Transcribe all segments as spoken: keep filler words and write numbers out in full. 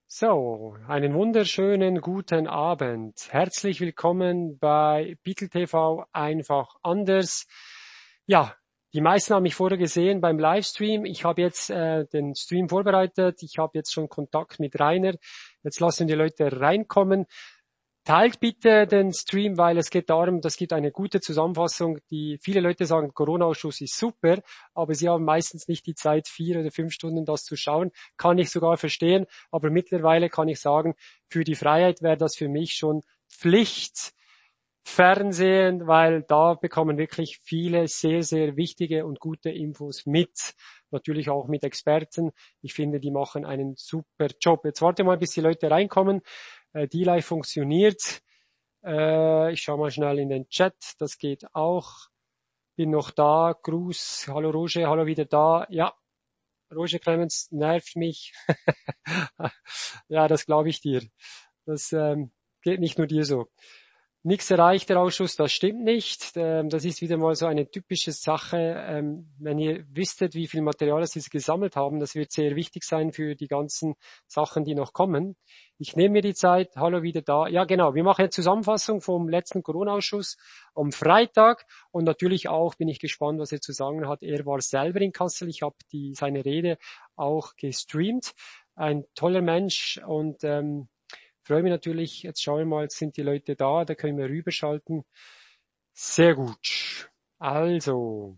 So, einen wunderschönen guten Abend. Herzlich willkommen bei Beatle T V einfach anders. Ja, die meisten haben mich vorher gesehen beim Livestream. Ich habe jetzt äh, den Stream vorbereitet. Ich habe jetzt schon Kontakt mit Rainer. Jetzt lassen die Leute reinkommen. Teilt bitte den Stream, weil es geht darum, das gibt eine gute Zusammenfassung. Die viele Leute sagen, Corona-Ausschuss ist super, aber sie haben meistens nicht die Zeit, vier oder fünf Stunden das zu schauen. Kann ich sogar verstehen, aber mittlerweile kann ich sagen, für die Freiheit wäre das für mich schon Pflicht, Fernsehen, weil da bekommen wirklich viele sehr, sehr wichtige und gute Infos mit. Natürlich auch mit Experten. Ich finde, die machen einen super Job. Jetzt warte mal, bis die Leute reinkommen. Äh, D-Live funktioniert. Äh, ich schaue mal schnell in den Chat. Das geht auch. Bin noch da. Gruß. Hallo Roger. Hallo wieder da. Ja. Roger Clemens nervt mich. Ja, das glaube ich dir. Das ähm, geht nicht nur dir so. Nichts erreicht der Ausschuss, das stimmt nicht. Das ist wieder mal so eine typische Sache. Wenn ihr wüsstet, wie viel Material sie gesammelt haben, das wird sehr wichtig sein für die ganzen Sachen, die noch kommen. Ich nehme mir die Zeit. Hallo, wieder da. Ja, genau. Wir machen eine Zusammenfassung vom letzten Corona-Ausschuss am Freitag. Und natürlich auch bin ich gespannt, was er zu sagen hat. Er war selber in Kassel. Ich habe die, seine Rede auch gestreamt. Ein toller Mensch und ähm, freue mich natürlich, jetzt schauen wir mal, jetzt sind die Leute da, da können wir rüberschalten. Sehr gut. Also.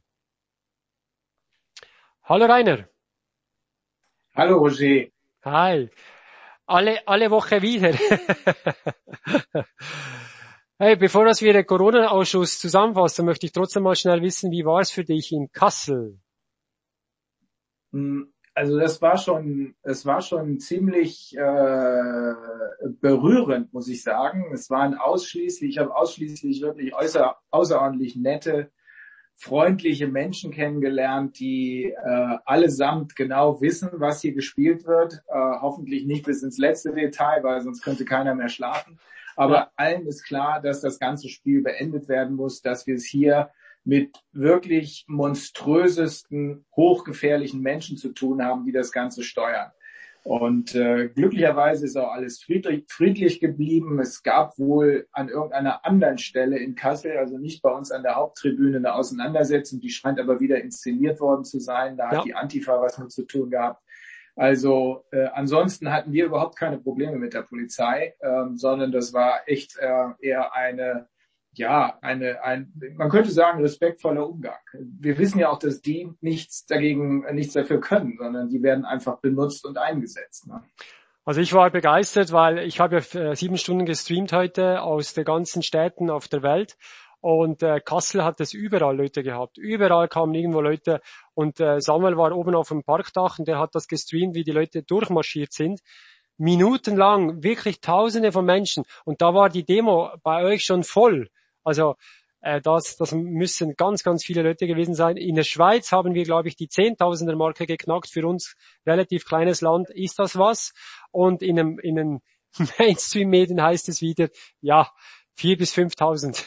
Hallo Rainer. Hallo Roger. Hi. Alle, alle Woche wieder. Hey, bevor das wir den Corona-Ausschuss zusammenfassen, möchte ich trotzdem mal schnell wissen, wie war es für dich in Kassel? Also das war schon, es war schon ziemlich äh, berührend, muss ich sagen. Es waren ausschließlich, ich habe ausschließlich wirklich außer, außerordentlich nette, freundliche Menschen kennengelernt, die äh, allesamt genau wissen, was hier gespielt wird. Äh, hoffentlich nicht bis ins letzte Detail, weil sonst könnte keiner mehr schlafen. Aber ja, allen ist klar, dass das ganze Spiel beendet werden muss, dass wir es hier mit wirklich monströsesten, hochgefährlichen Menschen zu tun haben, die das Ganze steuern. Und äh, glücklicherweise ist auch alles friedlich, friedlich geblieben. Es gab wohl an irgendeiner anderen Stelle in Kassel, also nicht bei uns an der Haupttribüne, eine Auseinandersetzung, die scheint aber wieder inszeniert worden zu sein. Da hat Ja. die Antifa was mit zu tun gehabt. Also äh, ansonsten hatten wir überhaupt keine Probleme mit der Polizei, ähm, sondern das war echt äh, eher eine ja, eine, ein, man könnte sagen, respektvoller Umgang. Wir wissen ja auch, dass die nichts dagegen, nichts dafür können, sondern die werden einfach benutzt und eingesetzt. Ne? Also ich war begeistert, weil ich habe ja sieben Stunden gestreamt heute aus den ganzen Städten auf der Welt. Und äh, Kassel hat es überall Leute gehabt. Überall kamen irgendwo Leute. Und äh, Samuel war oben auf dem Parkdach und der hat das gestreamt, wie die Leute durchmarschiert sind. Minutenlang, wirklich Tausende von Menschen. Und da war die Demo bei euch schon voll. Also äh, das, das müssen ganz, ganz viele Leute gewesen sein. In der Schweiz haben wir, glaube ich, die Zehntausender-Marke geknackt. Für uns relativ kleines Land ist das was. Und in einem, in den Mainstream-Medien heißt es wieder, ja, vier bis fünftausend.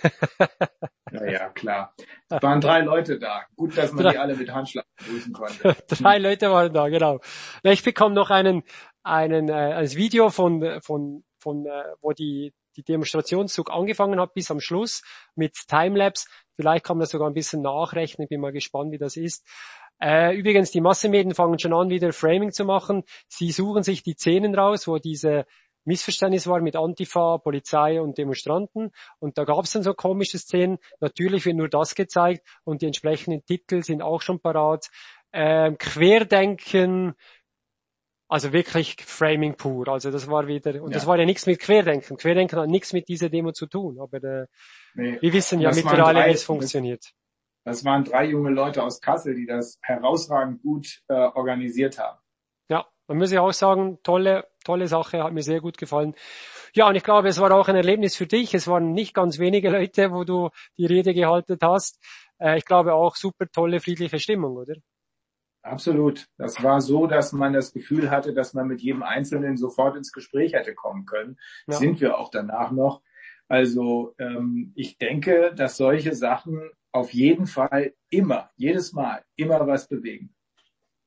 Ja, ja, klar. Es waren drei Leute da. Gut, dass man drei, die alle mit Handschlag begrüßen konnte. Drei Leute waren da, genau. Ich bekomme noch einen, einen, äh, ein Video von, von, von, äh, wo die, die Demonstrationszug angefangen hat bis am Schluss mit Timelapse. Vielleicht kann man das sogar ein bisschen nachrechnen. Ich bin mal gespannt, wie das ist. Äh, übrigens, die Massenmedien fangen schon an, wieder Framing zu machen. Sie suchen sich die Szenen raus, wo diese Missverständnis war mit Antifa, Polizei und Demonstranten. Und da gab es dann so komische Szenen. Natürlich wird nur das gezeigt und die entsprechenden Titel sind auch schon parat. Ähm, Querdenken, also wirklich Framing pur. Also das war wieder, und ja, das war ja nichts mit Querdenken. Querdenken hat nichts mit dieser Demo zu tun. Aber äh, nee, wir wissen ja mittlerweile, wie es funktioniert. Das, das waren drei junge Leute aus Kassel, die das herausragend gut äh, organisiert haben. Ja, man muss ja auch sagen, tolle, tolle Sache, hat mir sehr gut gefallen. Ja, und ich glaube, es war auch ein Erlebnis für dich. Es waren nicht ganz wenige Leute, wo du die Rede gehalten hast. Äh, ich glaube auch super tolle, friedliche Stimmung, oder? Absolut. Das war so, dass man das Gefühl hatte, dass man mit jedem Einzelnen sofort ins Gespräch hätte kommen können. Ja. Sind wir auch danach noch. Also ähm, ich denke, dass solche Sachen auf jeden Fall immer, jedes Mal, immer was bewegen.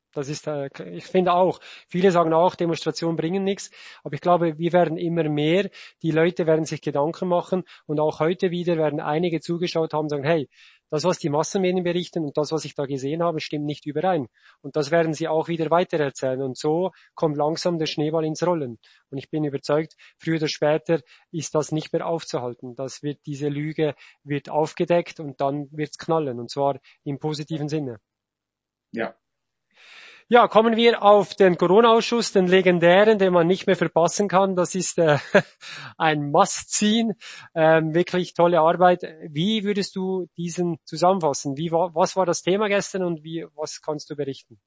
Das ist, äh, ich finde auch, viele sagen auch, Demonstrationen bringen nichts, aber ich glaube, wir werden immer mehr, die Leute werden sich Gedanken machen und auch heute wieder werden einige zugeschaut haben und sagen, hey, das, was die Massenmedien berichten und das, was ich da gesehen habe, stimmt nicht überein. Und das werden sie auch wieder weitererzählen. Und so kommt langsam der Schneeball ins Rollen. Und ich bin überzeugt, früher oder später ist das nicht mehr aufzuhalten. Das wird, diese Lüge wird aufgedeckt und dann wird's knallen. Und zwar im positiven Sinne. Ja. Ja, kommen wir auf den Corona-Ausschuss, den legendären, den man nicht mehr verpassen kann. Das ist äh, ein Must-Seen, ähm, wirklich tolle Arbeit. Wie würdest du diesen zusammenfassen? Wie war, was war das Thema gestern und wie, was kannst du berichten?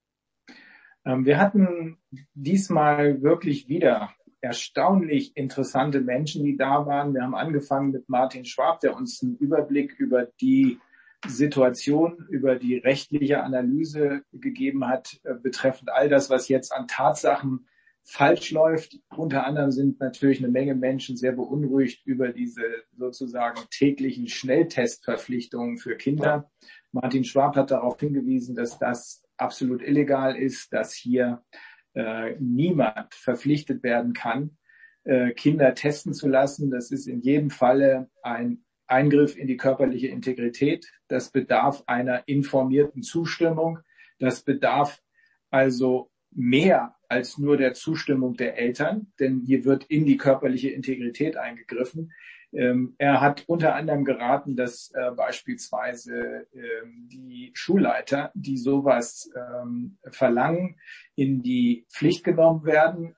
Ähm, wir hatten diesmal wirklich wieder erstaunlich interessante Menschen, die da waren. Wir haben angefangen mit Martin Schwab, der uns einen Überblick über die Situation, über die rechtliche Analyse gegeben hat, äh, betreffend all das, was jetzt an Tatsachen falsch läuft. Unter anderem sind natürlich eine Menge Menschen sehr beunruhigt über diese sozusagen täglichen Schnelltestverpflichtungen für Kinder. Martin Schwab hat darauf hingewiesen, dass das absolut illegal ist, dass hier äh, niemand verpflichtet werden kann, äh, Kinder testen zu lassen. Das ist in jedem Falle ein Eingriff in die körperliche Integrität. Das bedarf einer informierten Zustimmung. Das bedarf also mehr als nur der Zustimmung der Eltern, denn hier wird in die körperliche Integrität eingegriffen. Ähm, er hat unter anderem geraten, dass äh, beispielsweise ähm, die Schulleiter, die sowas ähm, verlangen, in die Pflicht genommen werden.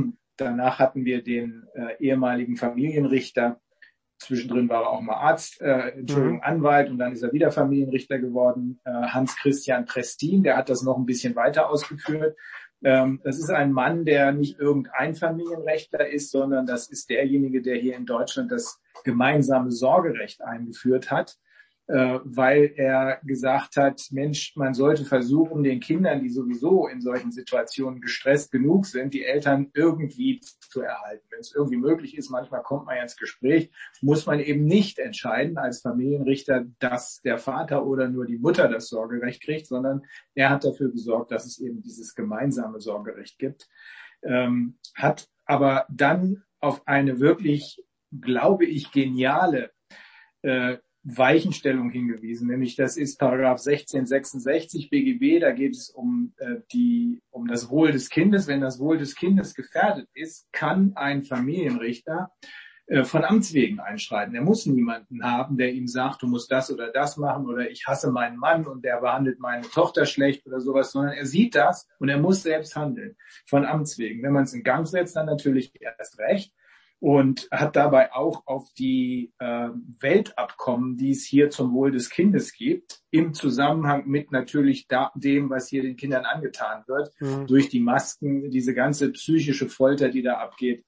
Danach hatten wir den äh, ehemaligen Familienrichter. Zwischendrin war er auch mal Arzt, äh, Entschuldigung, mhm. Anwalt und dann ist er wieder Familienrichter geworden. Äh, Hans-Christian Prestin, der hat das noch ein bisschen weiter ausgeführt. Ähm, das ist ein Mann, der nicht irgendein Familienrechtler ist, sondern das ist derjenige, der hier in Deutschland das gemeinsame Sorgerecht eingeführt hat, äh, weil er gesagt hat, Mensch, man sollte versuchen, den Kindern, die sowieso in solchen Situationen gestresst genug sind, die Eltern irgendwie zu erhalten. Wenn es irgendwie möglich ist, manchmal kommt man ja ins Gespräch, muss man eben nicht entscheiden als Familienrichter, dass der Vater oder nur die Mutter das Sorgerecht kriegt, sondern er hat dafür gesorgt, dass es eben dieses gemeinsame Sorgerecht gibt. Ähm, hat aber dann auf eine wirklich, glaube ich, geniale äh, Weichenstellung hingewiesen, nämlich das ist Paragraph sechzehn sechsundsechzig B G B, da geht es um äh, die um das Wohl des Kindes. Wenn das Wohl des Kindes gefährdet ist, kann ein Familienrichter äh, von Amts wegen einschreiten. Er muss niemanden haben, der ihm sagt, du musst das oder das machen oder ich hasse meinen Mann und der behandelt meine Tochter schlecht oder sowas, sondern er sieht das und er muss selbst handeln, von Amts wegen. Wenn man es in Gang setzt, dann natürlich erst recht. Und hat dabei auch auf die äh, Weltabkommen, die es hier zum Wohl des Kindes gibt, im Zusammenhang mit natürlich da, dem, was hier den Kindern angetan wird, mhm. durch die Masken, diese ganze psychische Folter, die da abgeht,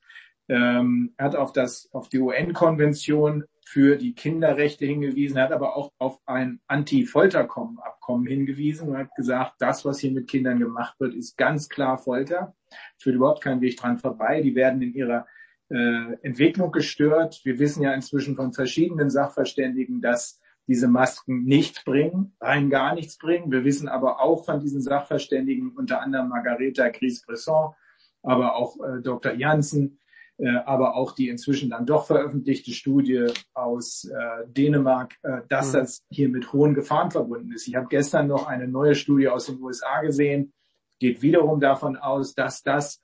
ähm, hat auf das, auf die U N-Konvention für die Kinderrechte hingewiesen, hat aber auch auf ein Anti-Folter-Abkommen hingewiesen und hat gesagt, das, was hier mit Kindern gemacht wird, ist ganz klar Folter, führt überhaupt keinen Weg dran vorbei. Die werden in ihrer Äh, Entwicklung gestört. Wir wissen ja inzwischen von verschiedenen Sachverständigen, dass diese Masken nichts bringen, rein gar nichts bringen. Wir wissen aber auch von diesen Sachverständigen, unter anderem Margareta Gries-Bresson, aber auch äh, Doktor Janssen, äh, aber auch die inzwischen dann doch veröffentlichte Studie aus äh, Dänemark, äh, dass mhm. das hier mit hohen Gefahren verbunden ist. Ich habe gestern noch eine neue Studie aus den U S A gesehen, geht wiederum davon aus, dass das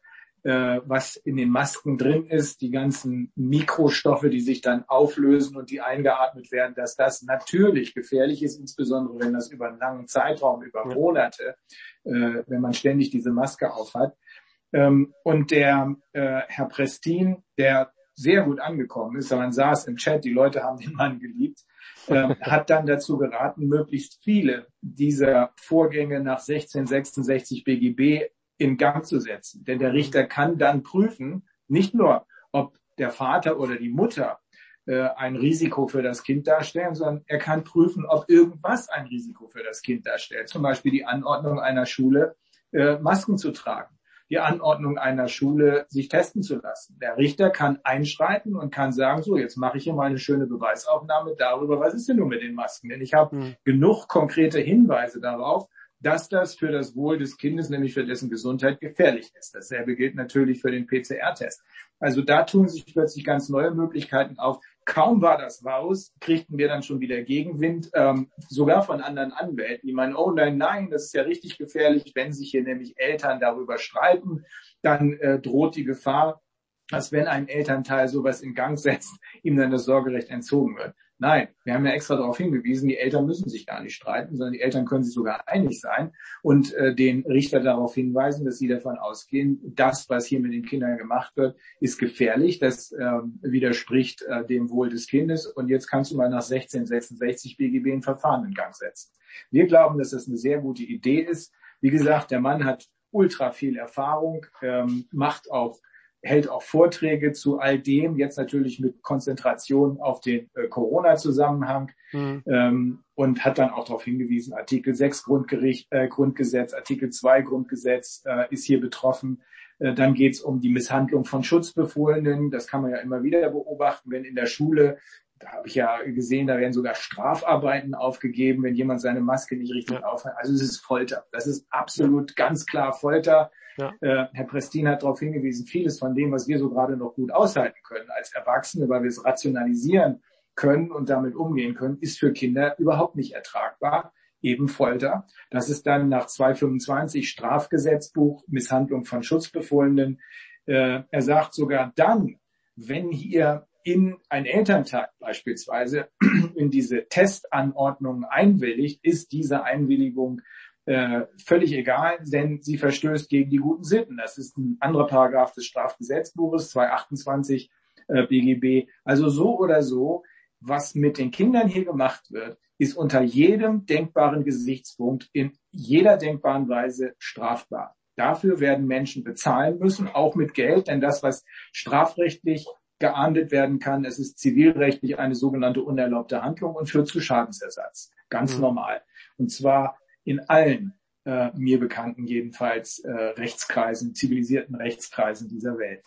was in den Masken drin ist, die ganzen Mikrostoffe, die sich dann auflösen und die eingeatmet werden, dass das natürlich gefährlich ist, insbesondere wenn das über einen langen Zeitraum, über Monate, äh, wenn man ständig diese Maske aufhat. Ähm, und der äh, Herr Prestin, der sehr gut angekommen ist, man saß im Chat, die Leute haben den Mann geliebt, äh, hat dann dazu geraten, möglichst viele dieser Vorgänge nach sechzehn sechsundsechzig B G B in Gang zu setzen. Denn der Richter kann dann prüfen, nicht nur, ob der Vater oder die Mutter äh, ein Risiko für das Kind darstellen, sondern er kann prüfen, ob irgendwas ein Risiko für das Kind darstellt. Zum Beispiel die Anordnung einer Schule, äh, Masken zu tragen. Die Anordnung einer Schule, sich testen zu lassen. Der Richter kann einschreiten und kann sagen, so, jetzt mache ich hier mal eine schöne Beweisaufnahme darüber, was ist denn nun mit den Masken? Denn ich habe mhm. genug konkrete Hinweise darauf, dass das für das Wohl des Kindes, nämlich für dessen Gesundheit, gefährlich ist. Dasselbe gilt natürlich für den P C R-Test. Also da tun sich plötzlich ganz neue Möglichkeiten auf. Kaum war das raus, kriegten wir dann schon wieder Gegenwind, ähm, sogar von anderen Anwälten, die meinen, oh nein, nein, das ist ja richtig gefährlich. Wenn sich hier nämlich Eltern darüber streiten, dann äh, droht die Gefahr, dass wenn ein Elternteil sowas in Gang setzt, ihm dann das Sorgerecht entzogen wird. Nein, wir haben ja extra darauf hingewiesen, die Eltern müssen sich gar nicht streiten, sondern die Eltern können sich sogar einig sein und äh, den Richter darauf hinweisen, dass sie davon ausgehen, das, was hier mit den Kindern gemacht wird, ist gefährlich, das äh, widerspricht äh, dem Wohl des Kindes und jetzt kannst du mal nach sechzehn sechsundsechzig B G B ein Verfahren in Gang setzen. Wir glauben, dass das eine sehr gute Idee ist. Wie gesagt, der Mann hat ultra viel Erfahrung, ähm, macht auch hält auch Vorträge zu all dem, jetzt natürlich mit Konzentration auf den äh, Corona-Zusammenhang mhm. ähm, und hat dann auch darauf hingewiesen, Artikel sechs Grundgericht, äh, Grundgesetz, Artikel zwei Grundgesetz äh, ist hier betroffen. Äh, dann geht es um die Misshandlung von Schutzbefohlenen. Das kann man ja immer wieder beobachten, wenn in der Schule, da habe ich ja gesehen, da werden sogar Strafarbeiten aufgegeben, wenn jemand seine Maske nicht richtig ja. aufhat. Also es ist Folter. Das ist absolut ganz klar Folter. Ja. Äh, Herr Prestin hat darauf hingewiesen, vieles von dem, was wir so gerade noch gut aushalten können als Erwachsene, weil wir es rationalisieren können und damit umgehen können, ist für Kinder überhaupt nicht ertragbar. Eben Folter. Das ist dann nach zweihundertfünfundzwanzig Strafgesetzbuch Misshandlung von Schutzbefohlenen. Äh, er sagt sogar dann, wenn hier in ein Elternteil beispielsweise in diese Testanordnungen einwilligt, ist diese Einwilligung Äh, völlig egal, denn sie verstößt gegen die guten Sitten. Das ist ein anderer Paragraph des Strafgesetzbuches, zweihundertachtundzwanzig äh, B G B. Also so oder so, was mit den Kindern hier gemacht wird, ist unter jedem denkbaren Gesichtspunkt in jeder denkbaren Weise strafbar. Dafür werden Menschen bezahlen müssen, auch mit Geld, denn das, was strafrechtlich geahndet werden kann, es ist zivilrechtlich eine sogenannte unerlaubte Handlung und führt zu Schadensersatz. Ganz mhm. normal. Und zwar in allen äh, mir bekannten jedenfalls äh, Rechtskreisen, zivilisierten Rechtskreisen dieser Welt.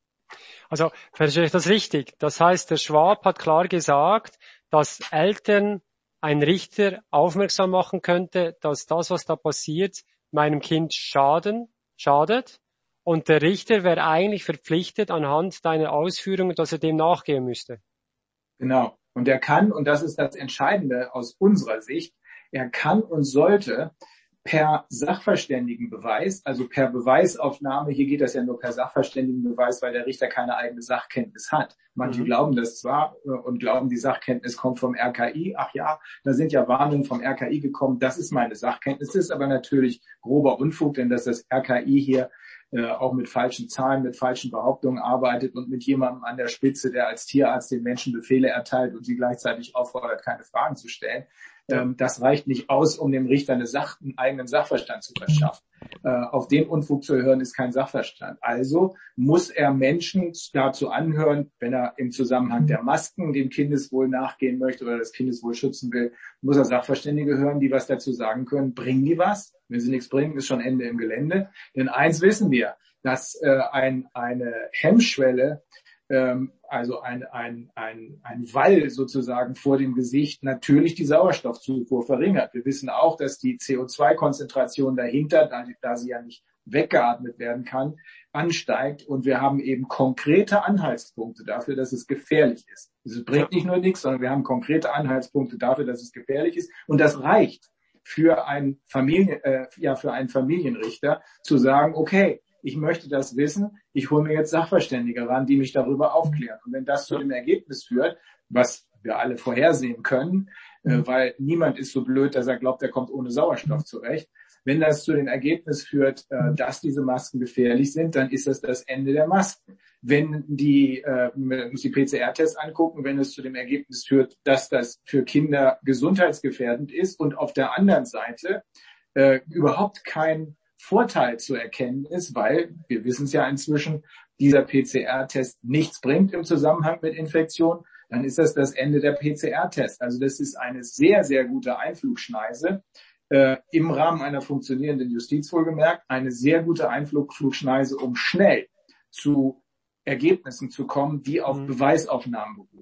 Also verstehe ich das richtig? Das heißt, der Schwab hat klar gesagt, dass Eltern einen Richter aufmerksam machen könnte, dass das, was da passiert, meinem Kind schaden, schadet. Und der Richter wäre eigentlich verpflichtet, anhand deiner Ausführungen, dass er dem nachgehen müsste. Genau. Und er kann, und das ist das Entscheidende aus unserer Sicht, er kann und sollte per Sachverständigenbeweis, also per Beweisaufnahme, hier geht das ja nur per Sachverständigenbeweis, weil der Richter keine eigene Sachkenntnis hat. Manche mhm. glauben das zwar und glauben, die Sachkenntnis kommt vom R K I. Ach ja, da sind ja Warnungen vom R K I gekommen. Das ist meine Sachkenntnis. Das ist aber natürlich grober Unfug, denn dass das R K I hier äh, auch mit falschen Zahlen, mit falschen Behauptungen arbeitet und mit jemandem an der Spitze, der als Tierarzt den Menschen Befehle erteilt und sie gleichzeitig auffordert, keine Fragen zu stellen. Ähm, das reicht nicht aus, um dem Richter eine Sach-, einen eigenen Sachverstand zu verschaffen. Äh, auf den Unfug zu hören, ist kein Sachverstand. Also muss er Menschen dazu anhören, wenn er im Zusammenhang der Masken dem Kindeswohl nachgehen möchte oder das Kindeswohl schützen will, muss er Sachverständige hören, die was dazu sagen können. Bringen die was? Wenn sie nichts bringen, ist schon Ende im Gelände. Denn eins wissen wir, dass äh, ein, eine Hemmschwelle, ähm, also ein, ein, ein, ein Wall sozusagen vor dem Gesicht natürlich die Sauerstoffzufuhr verringert. Wir wissen auch, dass die C O zwei Konzentration dahinter, da, da sie ja nicht weggeatmet werden kann, ansteigt. Und wir haben eben konkrete Anhaltspunkte dafür, dass es gefährlich ist. Es bringt nicht nur nichts, sondern wir haben konkrete Anhaltspunkte dafür, dass es gefährlich ist. Und das reicht für einen Familien, äh, ja, für einen Familienrichter zu sagen, okay, ich möchte das wissen, ich hole mir jetzt Sachverständige ran, die mich darüber aufklären. Und wenn das zu dem Ergebnis führt, was wir alle vorhersehen können, äh, weil niemand ist so blöd, dass er glaubt, er kommt ohne Sauerstoff zurecht. Wenn das zu dem Ergebnis führt, äh, dass diese Masken gefährlich sind, dann ist das das Ende der Masken. Wenn die, äh, man muss die P C R-Tests angucken, wenn es zu dem Ergebnis führt, dass das für Kinder gesundheitsgefährdend ist und auf der anderen Seite äh, überhaupt kein Vorteil zu erkennen ist, weil, wir wissen es ja inzwischen, dieser P C R-Test nichts bringt im Zusammenhang mit Infektion, dann ist das das Ende der P C R-Test. Also das ist eine sehr, sehr gute Einflugschneise, äh, im Rahmen einer funktionierenden Justiz wohlgemerkt, eine sehr gute Einflugschneise, um schnell zu Ergebnissen zu kommen, die auf mhm. Beweisaufnahmen beruhen.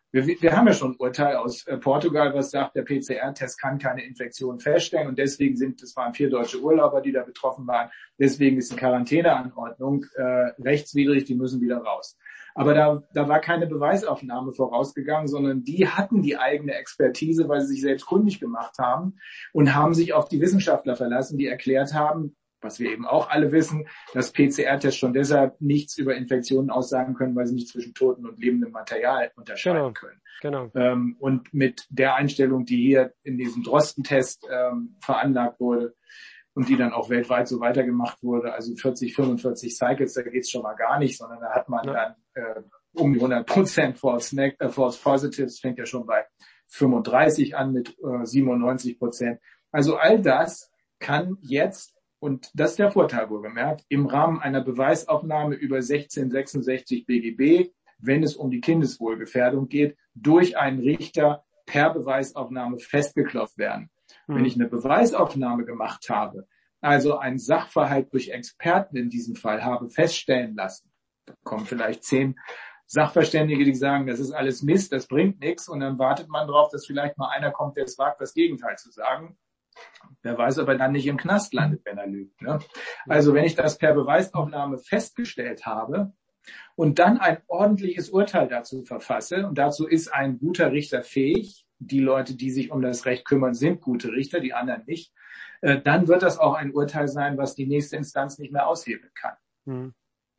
Wir, wir haben ja schon ein Urteil aus äh, Portugal, was sagt, der P C R-Test kann keine Infektion feststellen und deswegen sind, es waren vier deutsche Urlauber, die da betroffen waren, deswegen ist die Quarantäneanordnung äh, rechtswidrig, die müssen wieder raus. Aber da, da war keine Beweisaufnahme vorausgegangen, sondern die hatten die eigene Expertise, weil sie sich selbst kundig gemacht haben und haben sich auf die Wissenschaftler verlassen, die erklärt haben, was wir eben auch alle wissen, dass P C R-Tests schon deshalb nichts über Infektionen aussagen können, weil sie nicht zwischen totem und lebendem Material unterscheiden genau, können. Genau. Ähm, und mit der Einstellung, die hier in diesem Drosten-Test ähm, veranlagt wurde und die dann auch weltweit so weitergemacht wurde, also vierzig, fünfundvierzig Cycles, da geht's schon mal gar nicht, sondern da hat man ja. dann äh, um die hundert Prozent False, äh, False Positives, fängt ja schon bei fünfunddreißig an mit äh, siebenundneunzig Prozent. Also all das kann jetzt, und das ist der Vorteil wohlgemerkt, im Rahmen einer Beweisaufnahme über sechzehnhundertsechsundsechzig B G B, wenn es um die Kindeswohlgefährdung geht, durch einen Richter per Beweisaufnahme festgeklopft werden. Mhm. Wenn ich eine Beweisaufnahme gemacht habe, also einen Sachverhalt durch Experten in diesem Fall habe feststellen lassen, da kommen vielleicht zehn Sachverständige, die sagen, das ist alles Mist, das bringt nichts, und dann wartet man darauf, dass vielleicht mal einer kommt, der es wagt, das Gegenteil zu sagen. Wer weiß, ob er dann nicht im Knast landet, wenn er lügt. Ne? Also wenn ich das per Beweisaufnahme festgestellt habe und dann ein ordentliches Urteil dazu verfasse, und dazu ist ein guter Richter fähig, die Leute, die sich um das Recht kümmern, sind gute Richter, die anderen nicht, äh, dann wird das auch ein Urteil sein, was die nächste Instanz nicht mehr aushebeln kann. Hm.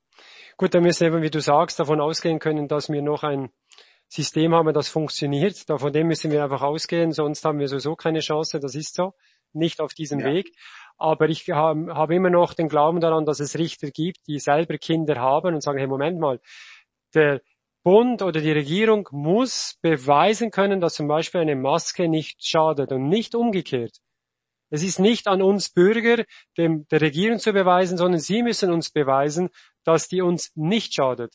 Gut, dann müssen wir eben, wie du sagst, davon ausgehen können, dass wir noch ein System haben, das funktioniert. Von dem müssen wir einfach ausgehen, sonst haben wir sowieso keine Chance. Das ist so, nicht auf diesem ja. Weg. Aber ich habe hab immer noch den Glauben daran, dass es Richter gibt, die selber Kinder haben und sagen, hey, Moment mal, der Bund oder die Regierung muss beweisen können, dass zum Beispiel eine Maske nicht schadet und nicht umgekehrt. Es ist nicht an uns Bürger, dem, der Regierung zu beweisen, sondern sie müssen uns beweisen, dass die uns nicht schadet.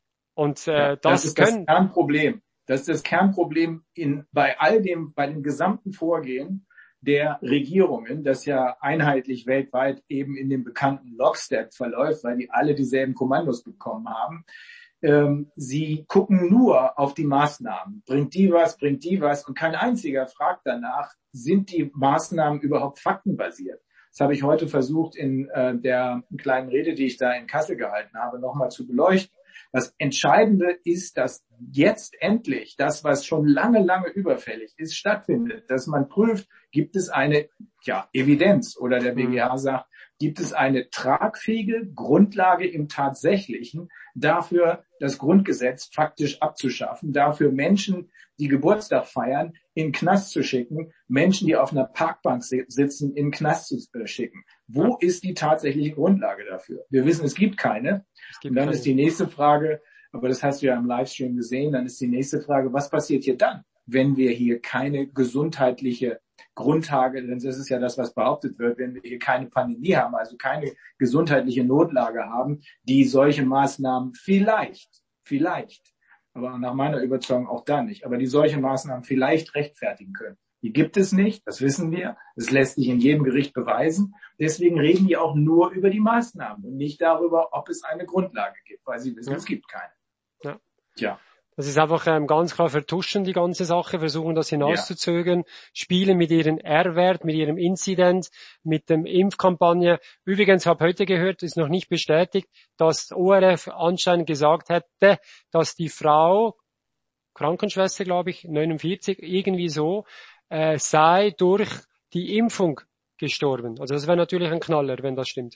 Und äh, ja, das, das ist können, das Kernproblem. Das ist das Kernproblem in, bei all dem, bei dem gesamten Vorgehen der Regierungen, das ja einheitlich weltweit eben in dem bekannten Lockstep verläuft, weil die alle dieselben Kommandos bekommen haben. Ähm, sie gucken nur auf die Maßnahmen. Bringt die was, bringt die was? Und kein einziger fragt danach, sind die Maßnahmen überhaupt faktenbasiert? Das habe ich heute versucht, in äh, der kleinen Rede, die ich da in Kassel gehalten habe, nochmal zu beleuchten. Das Entscheidende ist, dass jetzt endlich das, was schon lange, lange überfällig ist, stattfindet. Dass man prüft, gibt es eine ja, Evidenz, oder der B G H sagt, gibt es eine tragfähige Grundlage im Tatsächlichen dafür, das Grundgesetz faktisch abzuschaffen, dafür Menschen, die Geburtstag feiern, in den Knast zu schicken, Menschen, die auf einer Parkbank sitzen, in den Knast zu schicken. Wo ist die tatsächliche Grundlage dafür? Wir wissen, es gibt keine. Es gibt Und dann keine. Ist die nächste Frage, aber das hast du ja im Livestream gesehen, dann ist die nächste Frage, was passiert hier dann, wenn wir hier keine gesundheitliche Grundlage, denn das ist ja das, was behauptet wird, wenn wir hier keine Pandemie haben, also keine gesundheitliche Notlage haben, die solche Maßnahmen vielleicht, vielleicht, aber nach meiner Überzeugung auch dann nicht, aber die solche Maßnahmen vielleicht rechtfertigen können. Die gibt es nicht, das wissen wir, das lässt sich in jedem Gericht beweisen. Deswegen reden die auch nur über die Maßnahmen und nicht darüber, ob es eine Grundlage gibt, weil sie wissen, ja. es gibt keine. Ja. Tja. Das ist einfach ähm, ganz klar vertuschen, die ganze Sache, versuchen das hinauszuzögern, ja. spielen mit ihrem R-Wert, mit ihrem Inzident, mit dem Impfkampagne. Übrigens habe heute gehört, ist noch nicht bestätigt, dass O R F anscheinend gesagt hätte, dass die Frau, Krankenschwester glaube ich, neunundvierzig, irgendwie so, äh, sei durch die Impfung gestorben. Also das wäre natürlich ein Knaller, wenn das stimmt.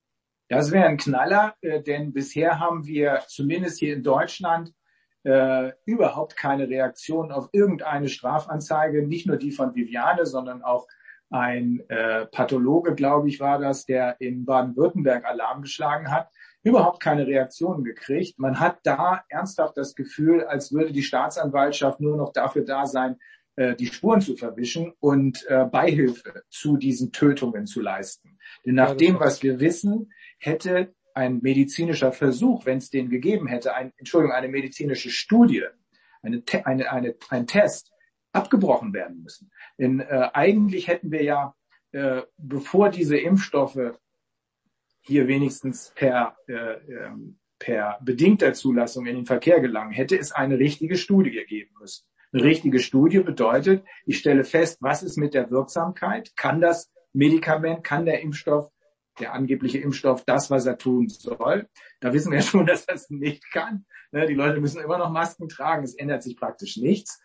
Das wäre ein Knaller, äh, denn bisher haben wir zumindest hier in Deutschland Äh, überhaupt keine Reaktion auf irgendeine Strafanzeige, nicht nur die von Viviane, sondern auch ein äh, Pathologe, glaube ich, war das, der in Baden-Württemberg Alarm geschlagen hat, überhaupt keine Reaktion gekriegt. Man hat da ernsthaft das Gefühl, als würde die Staatsanwaltschaft nur noch dafür da sein, äh, die Spuren zu verwischen und äh, Beihilfe zu diesen Tötungen zu leisten. Denn nach ja, dem, was wir wissen, hätte ein medizinischer Versuch, wenn es den gegeben hätte, ein, Entschuldigung, eine medizinische Studie, eine, eine, eine, ein Test, abgebrochen werden müssen. Denn äh, eigentlich hätten wir ja, äh, bevor diese Impfstoffe hier wenigstens per, äh, per bedingter Zulassung in den Verkehr gelangen, hätte es eine richtige Studie geben müssen. Eine richtige Studie bedeutet, ich stelle fest, was ist mit der Wirksamkeit? Kann das Medikament, kann der Impfstoff, der angebliche Impfstoff, das, was er tun soll? Da wissen wir schon, dass das nicht kann. Die Leute müssen immer noch Masken tragen, es ändert sich praktisch nichts.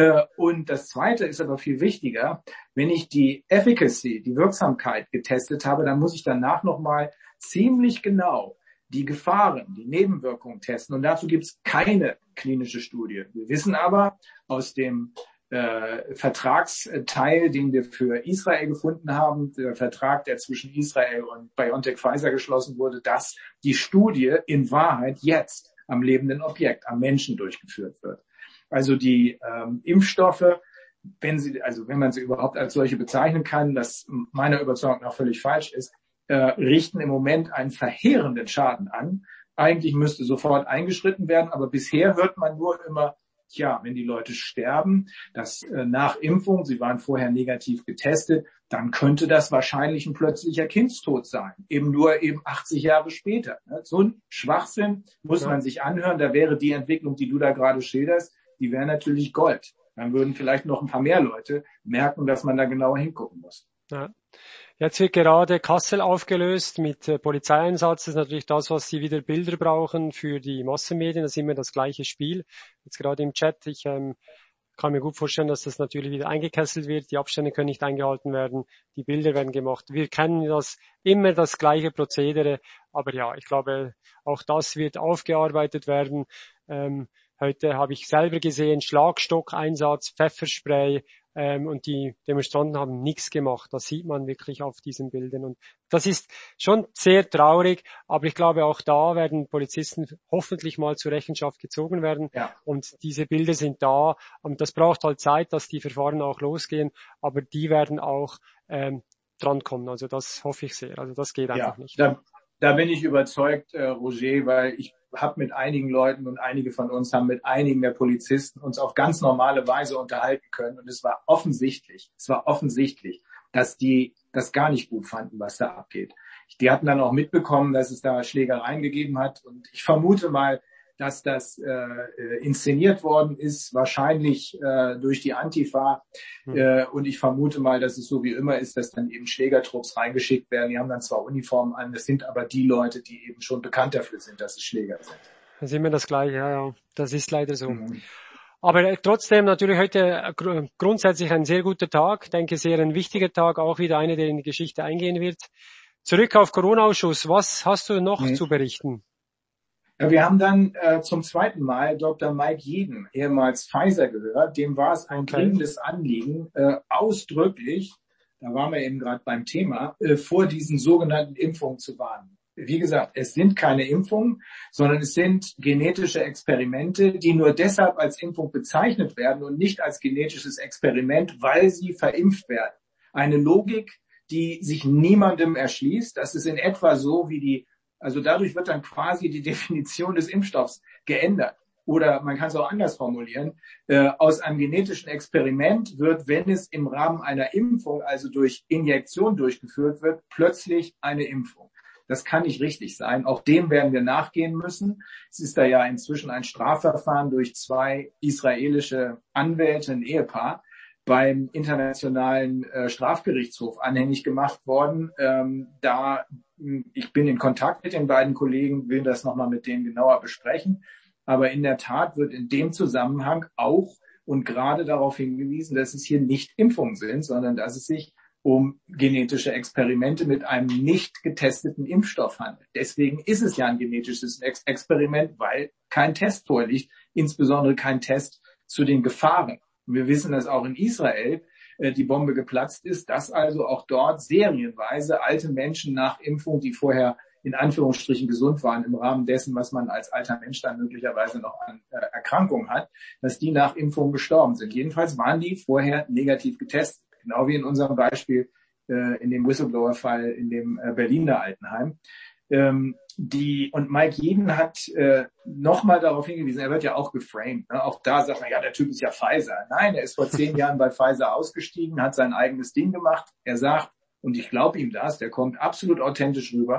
Und das Zweite ist aber viel wichtiger, wenn ich die Efficacy, die Wirksamkeit getestet habe, dann muss ich danach nochmal ziemlich genau die Gefahren, die Nebenwirkungen testen. Und dazu gibt es keine klinische Studie. Wir wissen aber aus dem äh, Vertragsteil, den wir für Israel gefunden haben, der Vertrag, der zwischen Israel und BioNTech Pfizer geschlossen wurde, dass die Studie in Wahrheit jetzt am lebenden Objekt, am Menschen durchgeführt wird. Also die ähm, Impfstoffe, wenn sie, also wenn man sie überhaupt als solche bezeichnen kann, das meiner Überzeugung nach völlig falsch ist, äh, richten im Moment einen verheerenden Schaden an. Eigentlich müsste sofort eingeschritten werden, aber bisher hört man nur immer, tja, wenn die Leute sterben, dass äh, nach Impfung, sie waren vorher negativ getestet, dann könnte das wahrscheinlich ein plötzlicher Kindstod sein. Eben nur eben achtzig Jahre später. Ne? So ein Schwachsinn muss man sich anhören. Da wäre die Entwicklung, die du da gerade schilderst, die wäre natürlich Gold. Dann würden vielleicht noch ein paar mehr Leute merken, dass man da genauer hingucken muss. Ja. Jetzt wird gerade Kassel aufgelöst mit äh, Polizeieinsatz. Das ist natürlich das, was Sie wieder Bilder brauchen für die Massenmedien. Das ist immer das gleiche Spiel. Jetzt gerade im Chat. Ich ähm, kann mir gut vorstellen, dass das natürlich wieder eingekesselt wird. Die Abstände können nicht eingehalten werden. Die Bilder werden gemacht. Wir kennen das, immer das gleiche Prozedere. Aber ja, ich glaube, auch das wird aufgearbeitet werden. Ähm, heute habe ich selber gesehen, Schlagstockeinsatz, Pfefferspray. Ähm, und die Demonstranten haben nichts gemacht. Das sieht man wirklich auf diesen Bildern. Und das ist schon sehr traurig, aber ich glaube, auch da werden Polizisten hoffentlich mal zur Rechenschaft gezogen werden. Ja. Und diese Bilder sind da. Und das braucht halt Zeit, dass die Verfahren auch losgehen, aber die werden auch ähm, drankommen. Also das hoffe ich sehr. Also das geht einfach ja, nicht. Da, da bin ich überzeugt, äh, Roger, weil ich habe mit einigen Leuten und einige von uns haben mit einigen der Polizisten uns auf ganz normale Weise unterhalten können. Und es war offensichtlich, es war offensichtlich, dass die das gar nicht gut fanden, was da abgeht. Die hatten dann auch mitbekommen, dass es da Schlägereien gegeben hat. Und ich vermute mal, dass das äh, inszeniert worden ist, wahrscheinlich äh, durch die Antifa. Mhm. Äh, und ich vermute mal, dass es so wie immer ist, dass dann eben Schlägertrupps reingeschickt werden. Die haben dann zwar Uniformen an, das sind aber die Leute, die eben schon bekannt dafür sind, dass es Schläger sind. Das ist immer das Gleiche, ja, ja. Das ist leider so. Mhm. Aber äh, trotzdem natürlich heute äh, gr- grundsätzlich ein sehr guter Tag. Ich denke, sehr ein wichtiger Tag, auch wieder einer, der in die Geschichte eingehen wird. Zurück auf Corona-Ausschuss. Was hast du noch mhm. zu berichten? Ja, wir haben dann äh, zum zweiten Mal Doktor Mike Jeden, ehemals Pfizer, gehört. Dem war es ein Okay. dringendes Anliegen, äh, ausdrücklich, da waren wir eben gerade beim Thema, äh, vor diesen sogenannten Impfungen zu warnen. Wie gesagt, es sind keine Impfungen, sondern es sind genetische Experimente, die nur deshalb als Impfung bezeichnet werden und nicht als genetisches Experiment, weil sie verimpft werden. Eine Logik, die sich niemandem erschließt. Das ist in etwa so wie die Also dadurch wird dann quasi die Definition des Impfstoffs geändert. Oder man kann es auch anders formulieren. Äh, aus einem genetischen Experiment wird, wenn es im Rahmen einer Impfung, also durch Injektion durchgeführt wird, plötzlich eine Impfung. Das kann nicht richtig sein. Auch dem werden wir nachgehen müssen. Es ist da ja inzwischen ein Strafverfahren durch zwei israelische Anwälte, ein Ehepaar, beim Internationalen äh, Strafgerichtshof anhängig gemacht worden. Ähm, da ich bin in Kontakt mit den beiden Kollegen, will das nochmal mit denen genauer besprechen. Aber in der Tat wird in dem Zusammenhang auch und gerade darauf hingewiesen, dass es hier nicht Impfungen sind, sondern dass es sich um genetische Experimente mit einem nicht getesteten Impfstoff handelt. Deswegen ist es ja ein genetisches Ex- Experiment, weil kein Test vorliegt, insbesondere kein Test zu den Gefahren. Und wir wissen, dass auch in Israel äh, die Bombe geplatzt ist, dass also auch dort serienweise alte Menschen nach Impfung, die vorher in Anführungsstrichen gesund waren, im Rahmen dessen, was man als alter Mensch dann möglicherweise noch an äh, Erkrankungen hat, dass die nach Impfung gestorben sind. Jedenfalls waren die vorher negativ getestet. Genau wie in unserem Beispiel äh, in dem Whistleblower-Fall in dem äh, Berliner Altenheim. Ähm, die, und Mike Jeden hat äh, nochmal darauf hingewiesen, er wird ja auch geframed. Ne? Auch da sagt man, ja, der Typ ist ja Pfizer. Nein, er ist vor zehn Jahren bei Pfizer ausgestiegen, hat sein eigenes Ding gemacht. Er sagt, und ich glaube ihm das, der kommt absolut authentisch rüber,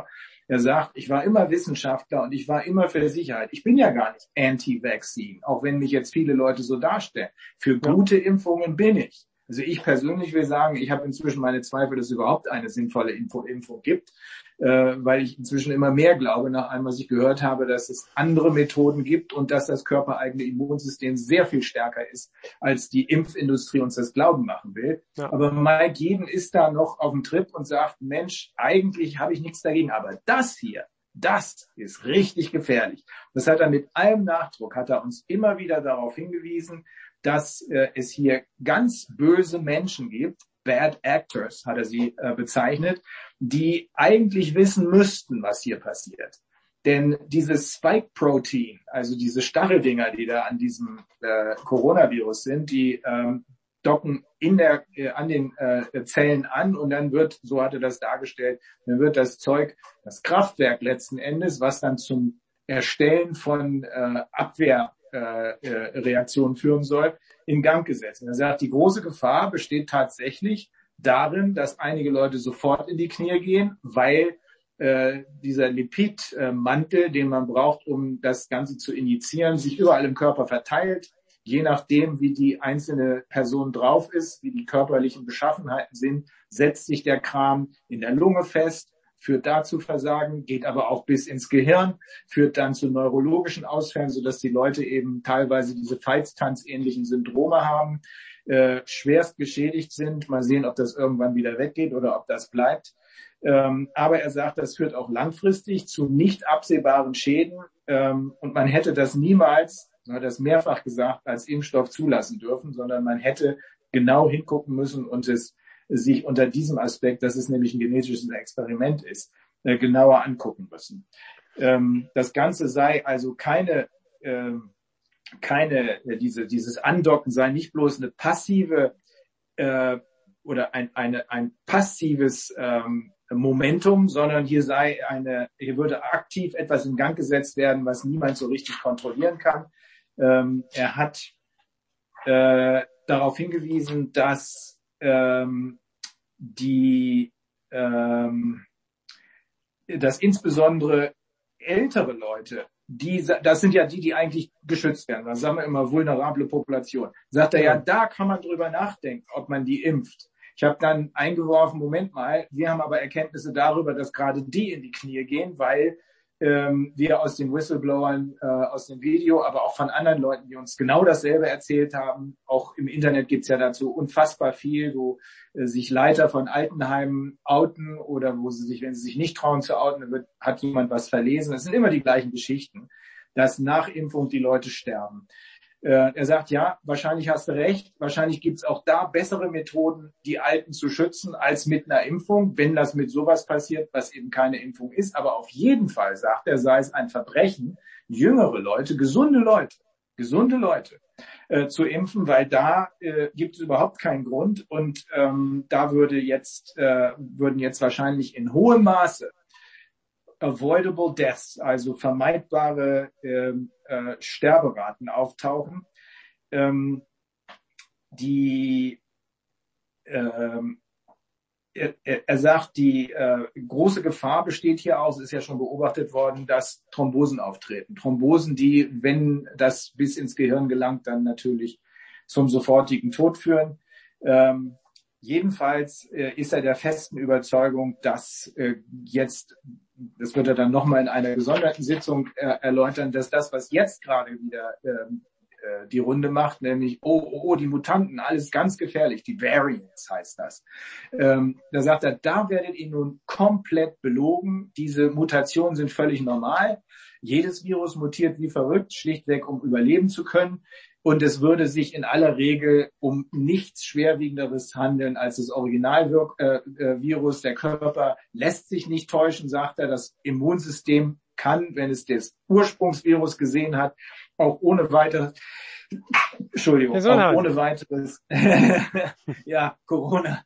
Er sagt, ich war immer Wissenschaftler und ich war immer für Sicherheit. Ich bin ja gar nicht anti-Vaccine, auch wenn mich jetzt viele Leute so darstellen. Für gute Impfungen bin ich. Also ich persönlich will sagen, ich habe inzwischen meine Zweifel, dass es überhaupt eine sinnvolle Info Impfung gibt, äh, weil ich inzwischen immer mehr glaube, nach allem, was ich gehört habe, dass es andere Methoden gibt und dass das körpereigene Immunsystem sehr viel stärker ist, als die Impfindustrie uns das glauben machen will. Ja. Aber Mike Jeden ist da noch auf dem Trip und sagt, Mensch, eigentlich habe ich nichts dagegen, aber das hier, das ist richtig gefährlich. Das hat er mit allem Nachdruck, hat er uns immer wieder darauf hingewiesen, dass äh, es hier ganz böse Menschen gibt, Bad Actors hat er sie äh, bezeichnet, die eigentlich wissen müssten, was hier passiert. Denn dieses Spike-Protein, also diese Stacheldinger, die da an diesem äh, Coronavirus sind, die ähm, docken in der, äh, an den äh, Zellen an und dann wird, so hat er das dargestellt, dann wird das Zeug, das Kraftwerk letzten Endes, was dann zum Erstellen von äh, Abwehr Äh, äh, Reaktion führen soll, in Gang gesetzt. Und er sagt, die große Gefahr besteht tatsächlich darin, dass einige Leute sofort in die Knie gehen, weil äh, dieser Lipidmantel, den man braucht, um das Ganze zu injizieren, sich überall im Körper verteilt. Je nachdem, wie die einzelne Person drauf ist, wie die körperlichen Beschaffenheiten sind, setzt sich der Kram in der Lunge fest, führt da zu Versagen, geht aber auch bis ins Gehirn, führt dann zu neurologischen Ausfällen, sodass die Leute eben teilweise diese Veitstanz-ähnlichen Syndrome haben, äh, schwerst geschädigt sind. Mal sehen, ob das irgendwann wieder weggeht oder ob das bleibt. Ähm, aber er sagt, das führt auch langfristig zu nicht absehbaren Schäden ähm, und man hätte das niemals, er hat das mehrfach gesagt, als Impfstoff zulassen dürfen, sondern man hätte genau hingucken müssen und es sich unter diesem Aspekt, dass es nämlich ein genetisches Experiment ist, äh, genauer angucken müssen. Ähm, das Ganze sei also keine, äh, keine äh, diese, dieses Andocken sei nicht bloß eine passive äh, oder ein, eine, ein passives ähm, Momentum, sondern hier sei eine, hier würde aktiv etwas in Gang gesetzt werden, was niemand so richtig kontrollieren kann. Ähm, er hat äh, darauf hingewiesen, dass ähm, die, ähm, dass insbesondere ältere Leute, die, das sind ja die, die eigentlich geschützt werden. Da sagen wir immer vulnerable Population. Sagt er ja, da kann man drüber nachdenken, ob man die impft. Ich habe dann eingeworfen, Moment mal, wir haben aber Erkenntnisse darüber, dass gerade die in die Knie gehen, weil ähm, wir aus den Whistleblowern, äh, aus dem Video, aber auch von anderen Leuten, die uns genau dasselbe erzählt haben, auch im Internet gibt's ja dazu unfassbar viel, wo äh, sich Leiter von Altenheimen outen oder wo sie sich, wenn sie sich nicht trauen zu outen, dann wird, hat jemand was verlesen. Es sind immer die gleichen Geschichten, dass nach Impfung die Leute sterben. Äh, er sagt, ja, wahrscheinlich hast du recht, wahrscheinlich gibt's auch da bessere Methoden, die Alten zu schützen, als mit einer Impfung, wenn das mit sowas passiert, was eben keine Impfung ist. Aber auf jeden Fall, sagt er, sei es ein Verbrechen, jüngere Leute, gesunde Leute, gesunde Leute äh, zu impfen, weil da äh, gibt es überhaupt keinen Grund und ähm, da würde jetzt, äh, würden jetzt wahrscheinlich in hohem Maße avoidable deaths, also vermeidbare ähm, äh, Sterberaten auftauchen. Ähm, die ähm, er, er sagt, die äh, große Gefahr besteht hier auch, es ist ja schon beobachtet worden, dass Thrombosen auftreten. Thrombosen, die, wenn das bis ins Gehirn gelangt, dann natürlich zum sofortigen Tod führen. Ähm, jedenfalls äh, ist er der festen Überzeugung, dass äh, jetzt, das wird er dann nochmal in einer gesonderten Sitzung äh, erläutern, dass das, was jetzt gerade wieder ähm, äh, die Runde macht, nämlich, oh, oh, oh, die Mutanten, alles ganz gefährlich, die Variants heißt das. Ähm, da sagt er, da werdet ihr nun komplett belogen. Diese Mutationen sind völlig normal. Jedes Virus mutiert wie verrückt, schlichtweg, um überleben zu können. Und es würde sich in aller Regel um nichts Schwerwiegenderes handeln als das Originalvirus. Der Körper lässt sich nicht täuschen, sagt er. Das Immunsystem kann, wenn es das Ursprungsvirus gesehen hat, auch ohne weiteres, Entschuldigung, auch ohne weiteres, ja, Corona.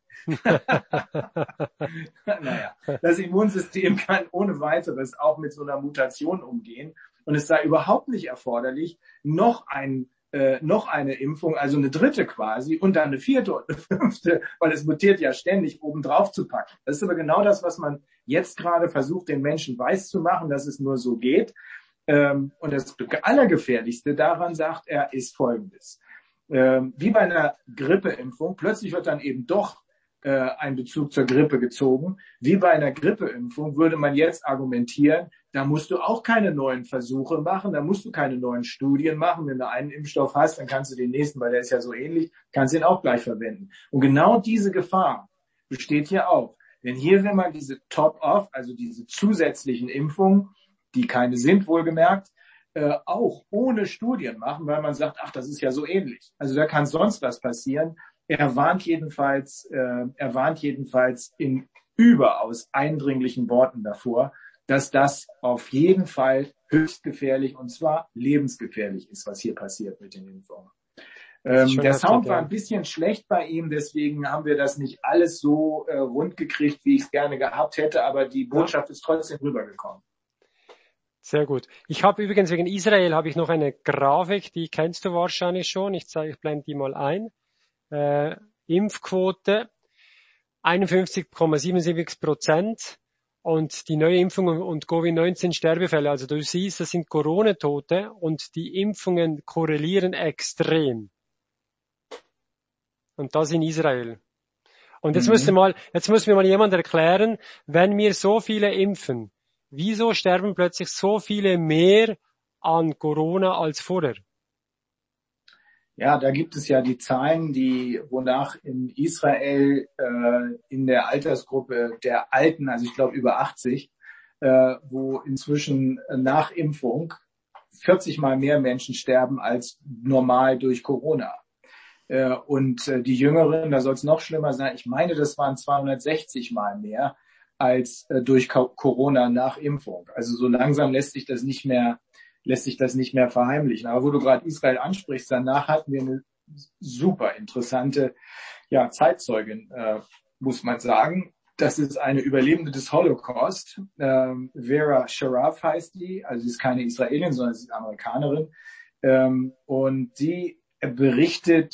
Naja, das Immunsystem kann ohne weiteres auch mit so einer Mutation umgehen. Und es sei überhaupt nicht erforderlich, noch ein äh, noch eine Impfung, also eine dritte quasi und dann eine vierte und eine fünfte, weil es mutiert ja ständig, obendrauf zu packen. Das ist aber genau das, was man jetzt gerade versucht, den Menschen weiszumachen, dass es nur so geht. Ähm, und das Allergefährlichste daran, sagt er, ist Folgendes. Ähm, wie bei einer Grippeimpfung, plötzlich wird dann eben doch äh, ein Bezug zur Grippe gezogen. Wie bei einer Grippeimpfung würde man jetzt argumentieren, da musst du auch keine neuen Versuche machen, da musst du keine neuen Studien machen. Wenn du einen Impfstoff hast, dann kannst du den nächsten, weil der ist ja so ähnlich, kannst ihn auch gleich verwenden. Und genau diese Gefahr besteht hier auch. Denn hier will man diese Top-Off, also diese zusätzlichen Impfungen, die keine sind, wohlgemerkt, äh, auch ohne Studien machen, weil man sagt, ach, das ist ja so ähnlich. Also da kann sonst was passieren. Er warnt jedenfalls, äh, er warnt jedenfalls in überaus eindringlichen Worten davor, dass das auf jeden Fall höchst gefährlich und zwar lebensgefährlich ist, was hier passiert mit den Impfungen. Ähm, der Sound heftig, war ein bisschen schlecht bei ihm, deswegen haben wir das nicht alles so äh, rund gekriegt, wie ich es gerne gehabt hätte, aber die Botschaft ist trotzdem rübergekommen. Sehr gut. Ich habe übrigens wegen Israel habe ich noch eine Grafik, die kennst du wahrscheinlich schon. Ich zeige, ich blende die mal ein. Äh, Impfquote einundfünfzig Komma siebenundsiebzig Prozent und die Neuimpfungen und Covid neunzehn Sterbefälle. Also du siehst, das sind Corona-Tote und die Impfungen korrelieren extrem. Und das in Israel. Und jetzt mhm. müsste mal, jetzt muss mir mal jemand erklären, wenn wir so viele impfen, wieso sterben plötzlich so viele mehr an Corona als vorher? Ja, da gibt es ja die Zahlen, die wonach in Israel äh, in der Altersgruppe der Alten, also ich glaube über achtzig, äh, wo inzwischen nach Impfung vierzig Mal mehr Menschen sterben als normal durch Corona. Äh, und äh, die Jüngeren, da soll es noch schlimmer sein, ich meine, das waren zweihundertsechzig Mal mehr als äh, durch Corona nach Impfung. Also so langsam lässt sich das nicht mehr lässt sich das nicht mehr verheimlichen. Aber wo du gerade Israel ansprichst, danach hatten wir eine super interessante ja, Zeitzeugin, äh, muss man sagen. Das ist eine Überlebende des Holocaust. Ähm, Vera Sharaf heißt die, also sie ist keine Israelin, sondern sie ist Amerikanerin. Ähm, und sie berichtet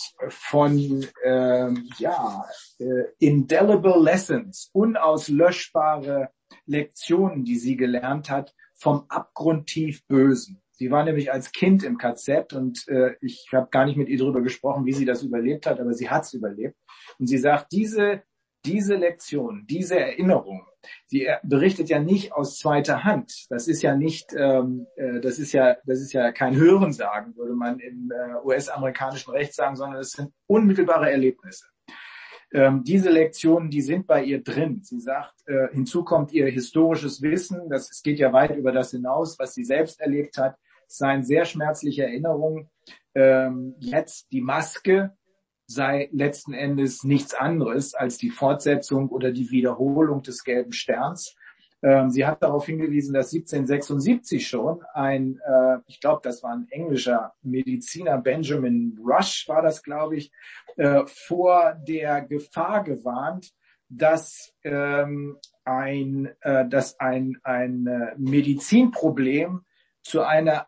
von ähm, ja, äh, indelible lessons, unauslöschbare Lektionen, die sie gelernt hat vom abgrundtief Bösen. Sie war nämlich als Kind im K Z und äh, ich habe gar nicht mit ihr darüber gesprochen, wie sie das überlebt hat, aber sie hat es überlebt. Und sie sagt, diese diese Lektion, diese Erinnerung, sie berichtet ja nicht aus zweiter Hand. Das ist ja nicht, ähm, äh, das ist ja, das ist ja kein Hörensagen, würde man im äh, U S-amerikanischen Recht sagen, sondern es sind unmittelbare Erlebnisse. Ähm, diese Lektionen, die sind bei ihr drin. Sie sagt, äh, hinzu kommt ihr historisches Wissen, das es geht ja weit über das hinaus, was sie selbst erlebt hat. Es seien sehr schmerzliche Erinnerungen. Ähm, jetzt die Maske sei letzten Endes nichts anderes als die Fortsetzung oder die Wiederholung des gelben Sterns. Ähm, sie hat darauf hingewiesen, dass siebzehnhundertsechsundsiebzig schon ein, äh, ich glaube, das war ein englischer Mediziner, Benjamin Rush war das, glaube ich, äh, vor der Gefahr gewarnt, dass ähm, ein, äh, dass ein, ein äh, Medizinproblem zu einer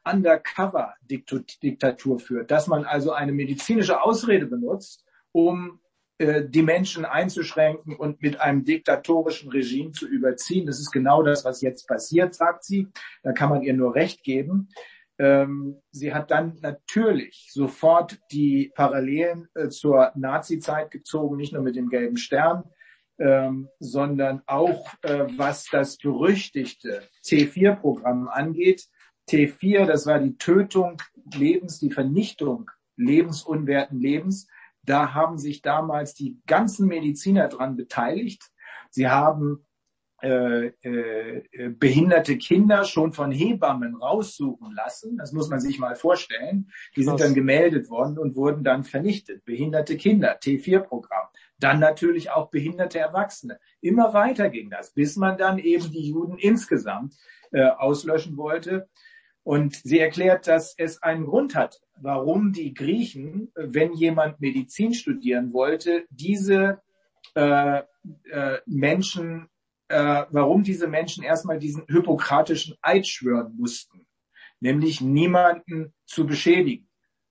Undercover-Diktatur führt, dass man also eine medizinische Ausrede benutzt, um äh, die Menschen einzuschränken und mit einem diktatorischen Regime zu überziehen. Das ist genau das, was jetzt passiert, sagt sie. Da kann man ihr nur recht geben. Ähm, sie hat dann natürlich sofort die Parallelen äh, zur Nazi-Zeit gezogen, nicht nur mit dem gelben Stern, ähm, sondern auch äh, was das berüchtigte T vier Programm angeht. T vier, das war die Tötung Lebens, die Vernichtung lebensunwerten Lebens. Da haben sich damals die ganzen Mediziner dran beteiligt. Sie haben äh, äh, behinderte Kinder schon von Hebammen raussuchen lassen. Das muss man sich mal vorstellen. Die sind dann gemeldet worden und wurden dann vernichtet. Behinderte Kinder, T vier Programm. Dann natürlich auch behinderte Erwachsene. Immer weiter ging das, bis man dann eben die Juden insgesamt äh, auslöschen wollte. Und sie erklärt, dass es einen Grund hat, warum die Griechen, wenn jemand Medizin studieren wollte, diese äh, äh, Menschen, äh, warum diese Menschen erstmal diesen hippokratischen Eid schwören mussten, nämlich niemanden zu beschädigen.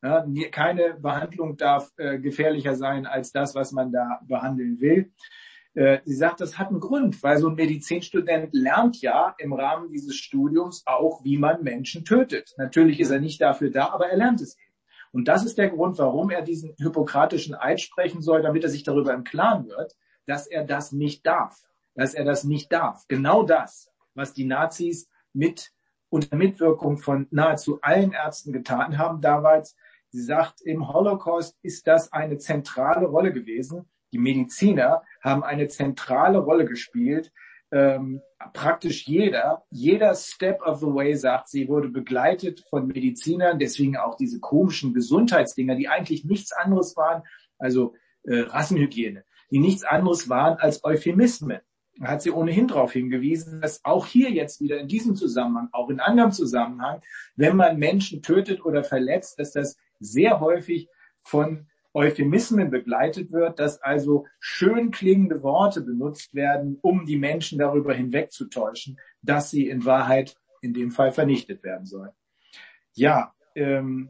Ja, keine Behandlung darf äh, gefährlicher sein als das, was man da behandeln will. Äh, sie sagt, das hat einen Grund, weil so ein Medizinstudent lernt ja im Rahmen dieses Studiums auch, wie man Menschen tötet. Natürlich ist er nicht dafür da, aber er lernt es eben. Und das ist der Grund, warum er diesen hippokratischen Eid sprechen soll, damit er sich darüber im Klaren wird, dass er das nicht darf. Dass er das nicht darf. Genau das, was die Nazis mit unter Mitwirkung von nahezu allen Ärzten getan haben damals. Sie sagt, im Holocaust ist das eine zentrale Rolle gewesen. Die Mediziner haben eine zentrale Rolle gespielt. Ähm, praktisch jeder, jeder Step of the way, sagt sie, wurde begleitet von Medizinern. Deswegen auch diese komischen Gesundheitsdinger, die eigentlich nichts anderes waren, also äh, Rassenhygiene, die nichts anderes waren als Euphemismen. Da hat sie ohnehin darauf hingewiesen, dass auch hier jetzt wieder in diesem Zusammenhang, auch in anderem Zusammenhang, wenn man Menschen tötet oder verletzt, dass das sehr häufig von Euphemismen begleitet wird, dass also schön klingende Worte benutzt werden, um die Menschen darüber hinwegzutäuschen, dass sie in Wahrheit in dem Fall vernichtet werden sollen. Ja, ähm,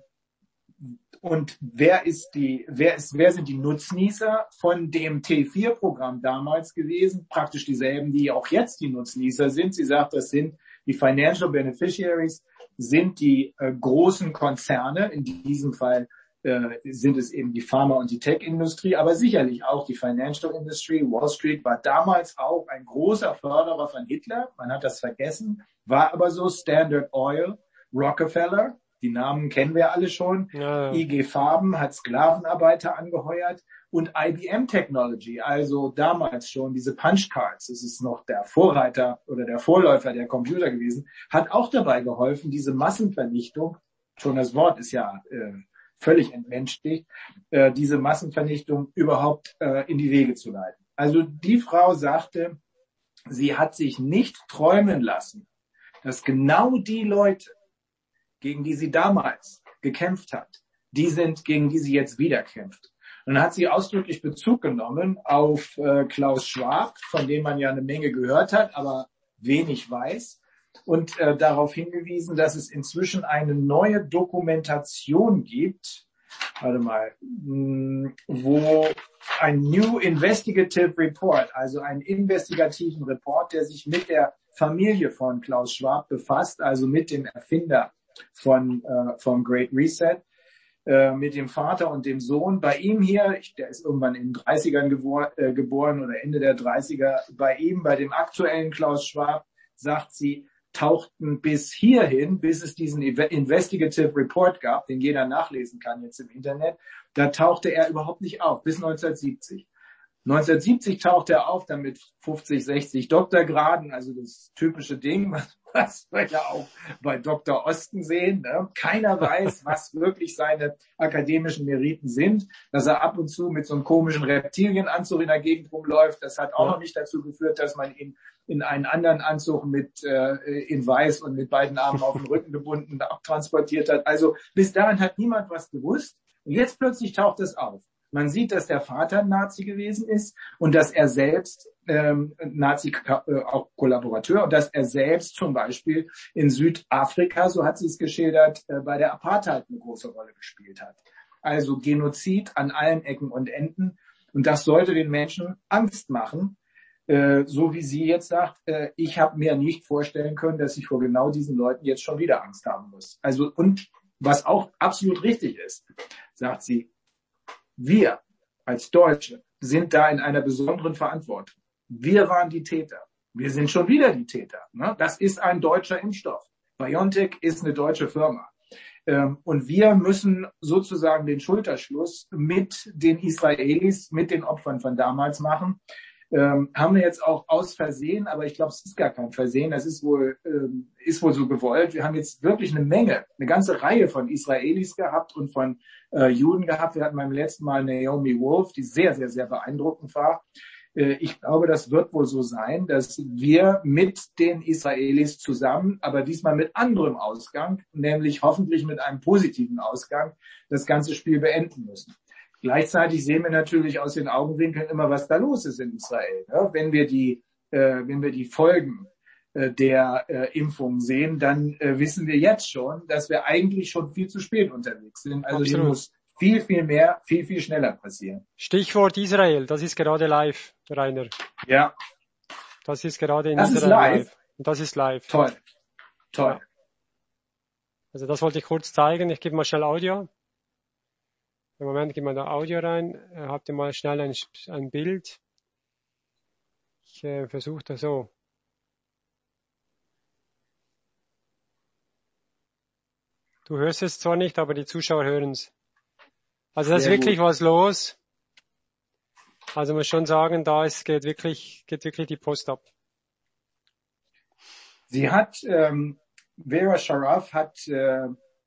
und wer ist die, wer ist, wer sind die Nutznießer von dem T vier Programm damals gewesen? Praktisch dieselben, die auch jetzt die Nutznießer sind. Sie sagt, das sind die Financial Beneficiaries, sind die äh, großen Konzerne, in diesem Fall äh, sind es eben die Pharma- und die Tech-Industrie, aber sicherlich auch die Financial Industry. Wall Street war damals auch ein großer Förderer von Hitler, man hat das vergessen, war aber so. Standard Oil, Rockefeller, die Namen kennen wir alle schon, ja, ja. I G Farben hat Sklavenarbeiter angeheuert und I B M Technology, also damals schon diese Punchcards, das ist noch der Vorreiter oder der Vorläufer der Computer gewesen, hat auch dabei geholfen, diese Massenvernichtung, schon das Wort ist ja äh, völlig entmenschlicht, äh, diese Massenvernichtung überhaupt äh, in die Wege zu leiten. Also die Frau sagte, sie hat sich nicht träumen lassen, dass genau die Leute, gegen die sie damals gekämpft hat, die sind, gegen die sie jetzt wieder kämpft. Und dann hat sie ausdrücklich Bezug genommen auf äh, Klaus Schwab, von dem man ja eine Menge gehört hat, aber wenig weiß, und äh, darauf hingewiesen, dass es inzwischen eine neue Dokumentation gibt, warte mal, mh, wo ein New Investigative Report, also einen investigativen Report, der sich mit der Familie von Klaus Schwab befasst, also mit dem Erfinder von äh, vom Great Reset, äh, mit dem Vater und dem Sohn. Bei ihm hier, ich, der ist irgendwann in den dreißigern gebor, äh, geboren oder Ende der dreißiger, bei ihm, bei dem aktuellen Klaus Schwab, sagt sie, tauchten bis hierhin, bis es diesen Investigative Report gab, den jeder nachlesen kann jetzt im Internet, da tauchte er überhaupt nicht auf, bis neunzehnhundertsiebzig. neunzehnhundertsiebzig tauchte er auf, dann mit fünfzig, sechzig Doktorgraden, also das typische Ding, was, was wir ja auch bei Doktor Osten sehen. Ne? Keiner weiß, was wirklich seine akademischen Meriten sind. Dass er ab und zu mit so einem komischen Reptilienanzug in der Gegend rumläuft, das hat auch noch nicht dazu geführt, dass man ihn in einen anderen Anzug mit äh, in weiß und mit beiden Armen auf den Rücken gebunden abtransportiert hat. Also bis dahin hat niemand was gewusst. Und jetzt plötzlich taucht es auf. Man sieht, dass der Vater ein Nazi gewesen ist und dass er selbst ähm, Nazi äh, auch Kollaborateur und dass er selbst zum Beispiel in Südafrika, so hat sie es geschildert, äh, bei der Apartheid eine große Rolle gespielt hat. Also Genozid an allen Ecken und Enden, und das sollte den Menschen Angst machen, äh, so wie sie jetzt sagt, äh, ich habe mir nicht vorstellen können, dass ich vor genau diesen Leuten jetzt schon wieder Angst haben muss. Also, und was auch absolut richtig ist, sagt sie, wir als Deutsche sind da in einer besonderen Verantwortung. Wir waren die Täter. Wir sind schon wieder die Täter. Ne? Das ist ein deutscher Impfstoff. BioNTech ist eine deutsche Firma. Ähm, und wir müssen sozusagen den Schulterschluss mit den Israelis, mit den Opfern von damals machen. Ähm, haben wir jetzt auch aus Versehen, aber ich glaube, es ist gar kein Versehen, das ist wohl, ähm, ist wohl so gewollt. Wir haben jetzt wirklich eine Menge, eine ganze Reihe von Israelis gehabt und von äh, Juden gehabt. Wir hatten beim letzten Mal Naomi Wolf, die sehr, sehr, sehr beeindruckend war. Äh, ich glaube, das wird wohl so sein, dass wir mit den Israelis zusammen, aber diesmal mit anderem Ausgang, nämlich hoffentlich mit einem positiven Ausgang, das ganze Spiel beenden müssen. Gleichzeitig sehen wir natürlich aus den Augenwinkeln immer, was da los ist in Israel. Ja, wenn wir die, äh, wenn wir die Folgen der äh, Impfung sehen, dann äh, wissen wir jetzt schon, dass wir eigentlich schon viel zu spät unterwegs sind. Also hier muss viel, viel mehr, viel, viel schneller passieren. Stichwort Israel, das ist gerade live, Rainer. Ja. Das ist gerade in das Israel ist live. live. Und das ist live. Toll. Toll. Ja. Also das wollte ich kurz zeigen. Ich gebe mal schnell Audio. Im Moment gebe mal da Audio rein. Habt ihr mal schnell ein, ein Bild. Ich äh, versuche das so. Du hörst es zwar nicht, aber die Zuschauer hören es. Also da ist wirklich gut was los. Also man muss schon sagen, da ist, geht wirklich, geht wirklich die Post ab. Sie hat, ähm, Vera Sharaf hat äh,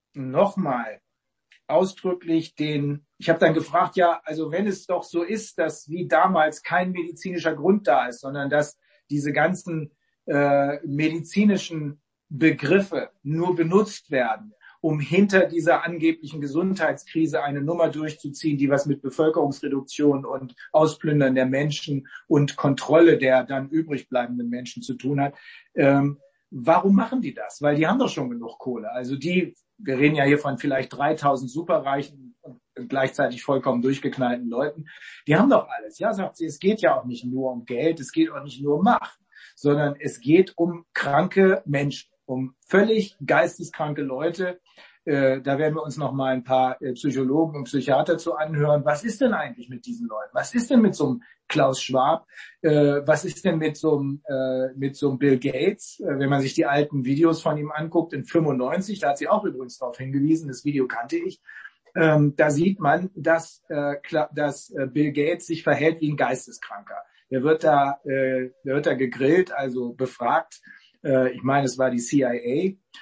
nochmal ausdrücklich den, ich habe dann gefragt, ja, also wenn es doch so ist, dass wie damals kein medizinischer Grund da ist, sondern dass diese ganzen äh, medizinischen Begriffe nur benutzt werden, um hinter dieser angeblichen Gesundheitskrise eine Nummer durchzuziehen, die was mit Bevölkerungsreduktion und Ausplündern der Menschen und Kontrolle der dann übrig bleibenden Menschen zu tun hat. Ähm, warum machen die das? Weil die haben doch schon genug Kohle. Also die, wir reden ja hier von vielleicht dreitausend superreichen und gleichzeitig vollkommen durchgeknallten Leuten. Die haben doch alles. Ja, sagt sie, es geht ja auch nicht nur um Geld, es geht auch nicht nur um Macht, sondern es geht um kranke Menschen, um völlig geisteskranke Leute. Äh, da werden wir uns noch mal ein paar äh, Psychologen und Psychiater zu anhören. Was ist denn eigentlich mit diesen Leuten? Was ist denn mit so einem Klaus Schwab? Äh, was ist denn mit so einem, äh, mit so einem Bill Gates? Äh, wenn man sich die alten Videos von ihm anguckt, in fünfundneunzig, da hat sie auch übrigens darauf hingewiesen, das Video kannte ich, ähm, da sieht man, dass, äh, dass äh, Bill Gates sich verhält wie ein Geisteskranker. Der wird da, äh, der wird da gegrillt, also befragt. Äh, ich meine, es war die C I A.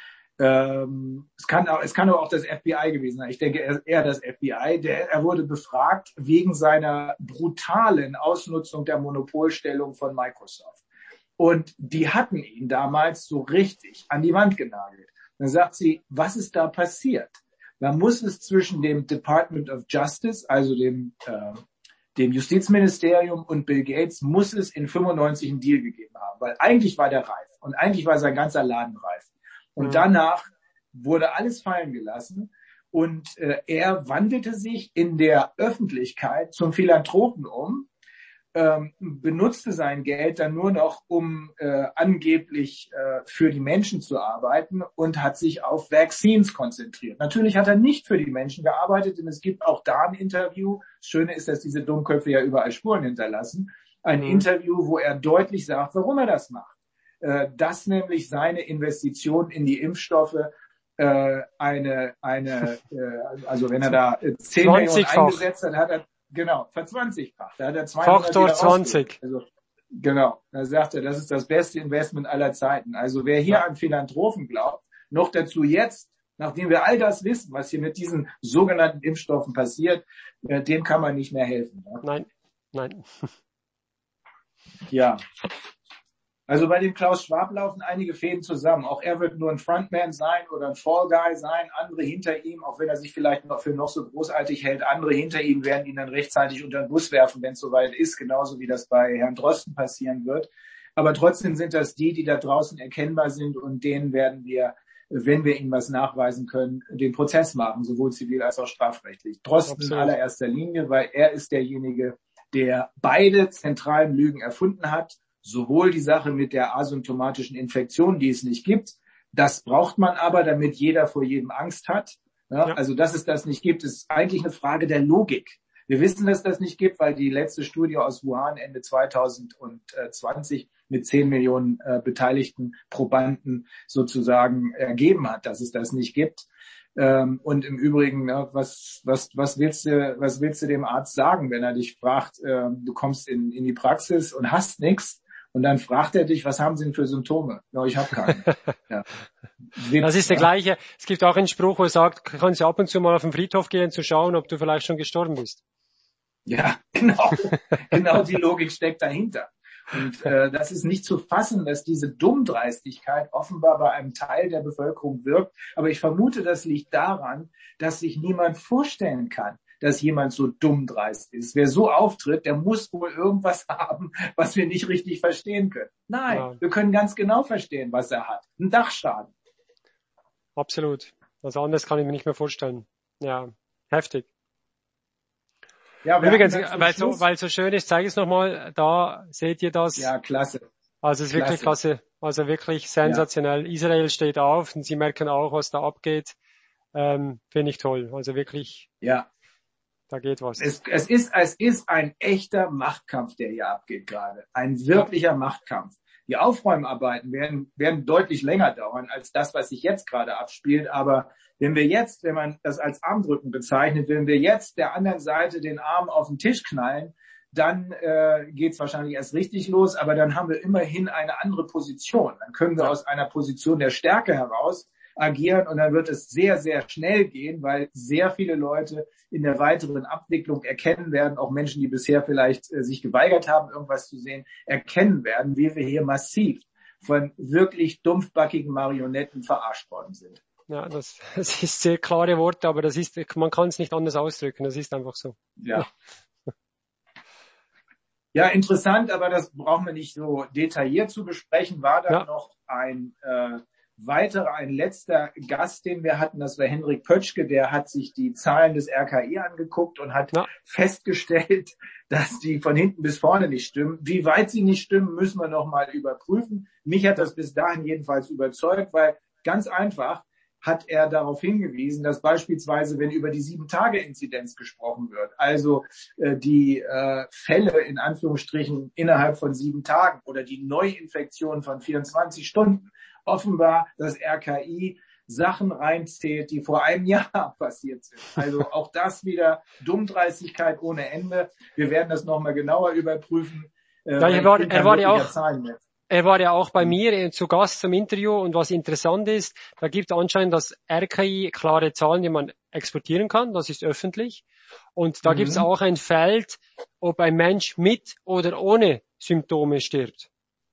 Ähm, es kann auch, es kann aber auch das F B I gewesen sein. Ich denke eher das F B I. Der, er wurde befragt wegen seiner brutalen Ausnutzung der Monopolstellung von Microsoft. Und die hatten ihn damals so richtig an die Wand genagelt. Dann sagt sie, was ist da passiert? Da muss es zwischen dem Department of Justice, also dem, äh, dem Justizministerium und Bill Gates, muss es in fünfundneunzig einen Deal gegeben haben. Weil eigentlich war der reif. Und eigentlich war sein ganzer Laden reif. Und mhm. danach wurde alles fallen gelassen und äh, er wandelte sich in der Öffentlichkeit zum Philanthropen um, ähm, benutzte sein Geld dann nur noch, um äh, angeblich äh, für die Menschen zu arbeiten und hat sich auf Vaccines konzentriert. Natürlich hat er nicht für die Menschen gearbeitet, denn es gibt auch da ein Interview. Das Schöne ist, dass diese Dummköpfe ja überall Spuren hinterlassen. Ein mhm. Interview, wo er deutlich sagt, warum er das macht. Dass nämlich seine Investition in die Impfstoffe äh, eine, eine äh, also wenn er da zehn Millionen eingesetzt hat, hat er, genau, verzwanzigfacht. Da hat er zweihundert Faktor zwanzig. Also, genau, da sagt er, das ist das beste Investment aller Zeiten. Also wer hier ja. an Philanthropen glaubt, noch dazu jetzt, nachdem wir all das wissen, was hier mit diesen sogenannten Impfstoffen passiert, äh, dem kann man nicht mehr helfen. Ja? Nein, nein. Ja. Also bei dem Klaus Schwab laufen einige Fäden zusammen. Auch er wird nur ein Frontman sein oder ein Fall Guy sein. Andere hinter ihm, auch wenn er sich vielleicht noch für noch so großartig hält, andere hinter ihm werden ihn dann rechtzeitig unter den Bus werfen, wenn es soweit ist, genauso wie das bei Herrn Drosten passieren wird. Aber trotzdem sind das die, die da draußen erkennbar sind und denen werden wir, wenn wir ihnen was nachweisen können, den Prozess machen, sowohl zivil als auch strafrechtlich. Drosten Absolut. In allererster Linie, weil er ist derjenige, der beide zentralen Lügen erfunden hat. Sowohl die Sache mit der asymptomatischen Infektion, die es nicht gibt, das braucht man aber, damit jeder vor jedem Angst hat. Ja, ja. Also, dass es das nicht gibt, ist eigentlich eine Frage der Logik. Wir wissen, dass das nicht gibt, weil die letzte Studie aus Wuhan Ende zwanzig zwanzig mit zehn Millionen äh, beteiligten Probanden sozusagen ergeben hat, dass es das nicht gibt. Ähm, und im Übrigen, ja, was, was, was willst du, was willst du dem Arzt sagen, wenn er dich fragt, äh, du kommst in, in die Praxis und hast nichts? Und dann fragt er dich, was haben Sie denn für Symptome? Ja, ich habe keine. Ja. Witz, das ist der ja. gleiche. Es gibt auch einen Spruch, wo er sagt, kannst du ab und zu mal auf den Friedhof gehen, zu schauen, ob du vielleicht schon gestorben bist. Ja, genau. Genau die Logik steckt dahinter. Und äh, das ist nicht zu fassen, dass diese Dummdreistigkeit offenbar bei einem Teil der Bevölkerung wirkt. Aber ich vermute, das liegt daran, dass sich niemand vorstellen kann, dass jemand so dumm dreist ist. Wer so auftritt, der muss wohl irgendwas haben, was wir nicht richtig verstehen können. Nein, ja. Wir können ganz genau verstehen, was er hat. Ein Dachschaden. Absolut. Also anders kann ich mir nicht mehr vorstellen. Ja, heftig. Ja, übrigens, weil so, weil so schön ist, zeige ich es nochmal, da seht ihr das. Ja, klasse. Also es ist wirklich klasse. klasse. Also wirklich sensationell. Ja. Israel steht auf und sie merken auch, was da abgeht. Ähm, finde ich toll. Also wirklich. Ja. Da geht was. Es, es ist, es ist ein echter Machtkampf, der hier abgeht gerade. Ein wirklicher ja. Machtkampf. Die Aufräumarbeiten werden, werden deutlich länger dauern als das, was sich jetzt gerade abspielt. Aber wenn wir jetzt, wenn man das als Armdrücken bezeichnet, wenn wir jetzt der anderen Seite den Arm auf den Tisch knallen, dann äh, geht's wahrscheinlich erst richtig los. Aber dann haben wir immerhin eine andere Position. Dann können wir aus einer Position der Stärke heraus agieren und dann wird es sehr, sehr schnell gehen, weil sehr viele Leute in der weiteren Abwicklung erkennen werden, auch Menschen, die bisher vielleicht äh, sich geweigert haben, irgendwas zu sehen, erkennen werden, wie wir hier massiv von wirklich dumpfbackigen Marionetten verarscht worden sind. Ja, das, das ist sehr klare Worte, aber das ist, man kann es nicht anders ausdrücken, das ist einfach so. Ja. Ja, interessant, aber das brauchen wir nicht so detailliert zu besprechen, war dann ja. noch ein äh, weiterer, ein letzter Gast, den wir hatten, das war Henrik Pötschke, der hat sich die Zahlen des R K I angeguckt und hat ja. festgestellt, dass die von hinten bis vorne nicht stimmen. Wie weit sie nicht stimmen, müssen wir noch mal überprüfen. Mich hat das bis dahin jedenfalls überzeugt, weil ganz einfach hat er darauf hingewiesen, dass beispielsweise, wenn über die Sieben-Tage-Inzidenz gesprochen wird, also äh, die äh, Fälle in Anführungsstrichen innerhalb von sieben Tagen oder die Neuinfektion von vierundzwanzig Stunden, offenbar das R K I Sachen reinzählt, die vor einem Jahr passiert sind. Also auch das wieder Dummdreistigkeit ohne Ende. Wir werden das nochmal genauer überprüfen. Äh, ja, er war, er war ja auch, er war ja auch bei mir zu Gast zum Interview und was interessant ist, da gibt es anscheinend das R K I klare Zahlen, die man exportieren kann, das ist öffentlich. Und da mhm. gibt es auch ein Feld, ob ein Mensch mit oder ohne Symptome stirbt.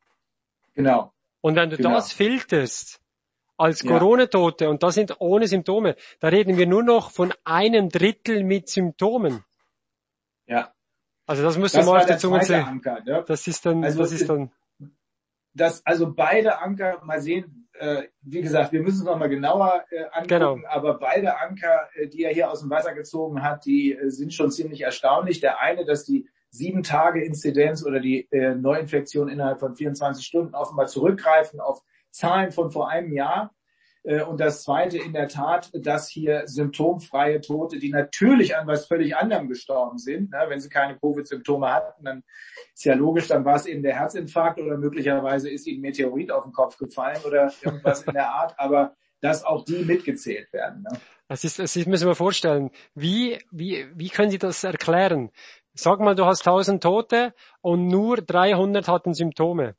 Genau. Und wenn du genau. das filterst als Corona-Tote, und das sind ohne Symptome, da reden wir nur noch von einem Drittel mit Symptomen. Ja. Also das musst du mal auf der Zunge sehen. Anker, ne? Das ist dann, also das ist dann. Das, also beide Anker, mal sehen, äh, wie gesagt, wir müssen es nochmal genauer äh, angucken, genau. aber beide Anker, äh, die er hier aus dem Wasser gezogen hat, die äh, sind schon ziemlich erstaunlich. Der eine, dass die sieben Tage Inzidenz oder die äh, Neuinfektion innerhalb von vierundzwanzig Stunden offenbar zurückgreifen auf Zahlen von vor einem Jahr. Äh, und das zweite in der Tat, dass hier symptomfreie Tote, die natürlich an was völlig anderem gestorben sind, ne, wenn sie keine Covid-Symptome hatten, dann ist ja logisch, dann war es eben der Herzinfarkt oder möglicherweise ist ihnen ein Meteorit auf den Kopf gefallen oder irgendwas in der Art, aber dass auch die mitgezählt werden. Ne? Das ist, das ist, müssen wir vorstellen. Wie, wie, wie können Sie das erklären? Sag mal, du hast tausend Tote und nur dreihundert hatten Symptome.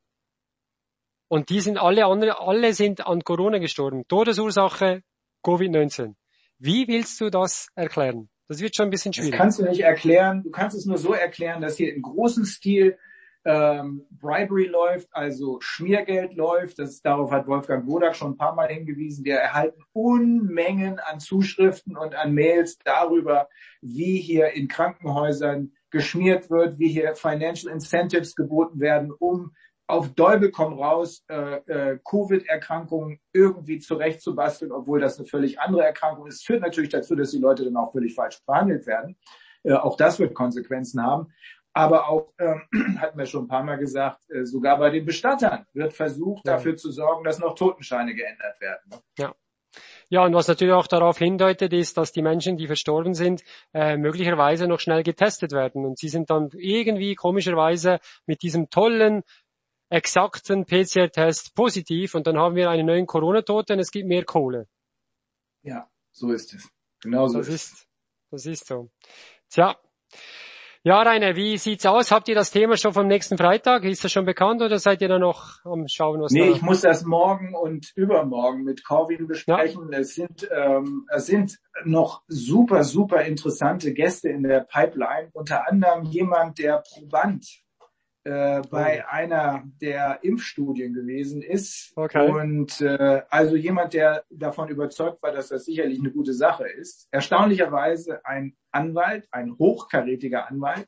Und die sind alle andere, alle sind an Corona gestorben. Todesursache Covid neunzehn. Wie willst du das erklären? Das wird schon ein bisschen schwierig. Das kannst du nicht erklären. Du kannst es nur so erklären, dass hier im großen Stil ähm, Bribery läuft, also Schmiergeld läuft. Das, darauf hat Wolfgang Wodak schon ein paar Mal hingewiesen. Wir erhalten Unmengen an Zuschriften und an Mails darüber, wie hier in Krankenhäusern geschmiert wird, wie hier Financial Incentives geboten werden, um auf Teufel komm raus äh, äh, Covid-Erkrankungen irgendwie zurechtzubasteln, obwohl das eine völlig andere Erkrankung ist. Es führt natürlich dazu, dass die Leute dann auch völlig falsch behandelt werden. Äh, auch das wird Konsequenzen haben. Aber auch, ähm, hatten wir schon ein paar Mal gesagt, äh, sogar bei den Bestattern wird versucht, ja. dafür zu sorgen, dass noch Totenscheine geändert werden. Ne? Ja. Ja, und was natürlich auch darauf hindeutet, ist, dass die Menschen, die verstorben sind, äh, möglicherweise noch schnell getestet werden. Und sie sind dann irgendwie komischerweise mit diesem tollen, exakten P C R-Test positiv und dann haben wir einen neuen Corona-Toten, es gibt mehr Kohle. Ja, so ist es. Genau so das ist es. Das ist so. Tja. Ja, Rainer, wie sieht's aus? Habt ihr das Thema schon vom nächsten Freitag? Ist das schon bekannt oder seid ihr da noch am Schauen, was nee, da... Nee, ich muss das morgen und übermorgen mit Corwin besprechen. Ja. Es sind, ähm, es sind noch super, super interessante Gäste in der Pipeline. Unter anderem jemand, der Proband äh, bei Oh. einer der Impfstudien gewesen ist. Okay. Und äh, also jemand, der davon überzeugt war, dass das sicherlich eine gute Sache ist. Erstaunlicherweise ein Anwalt, ein hochkarätiger Anwalt,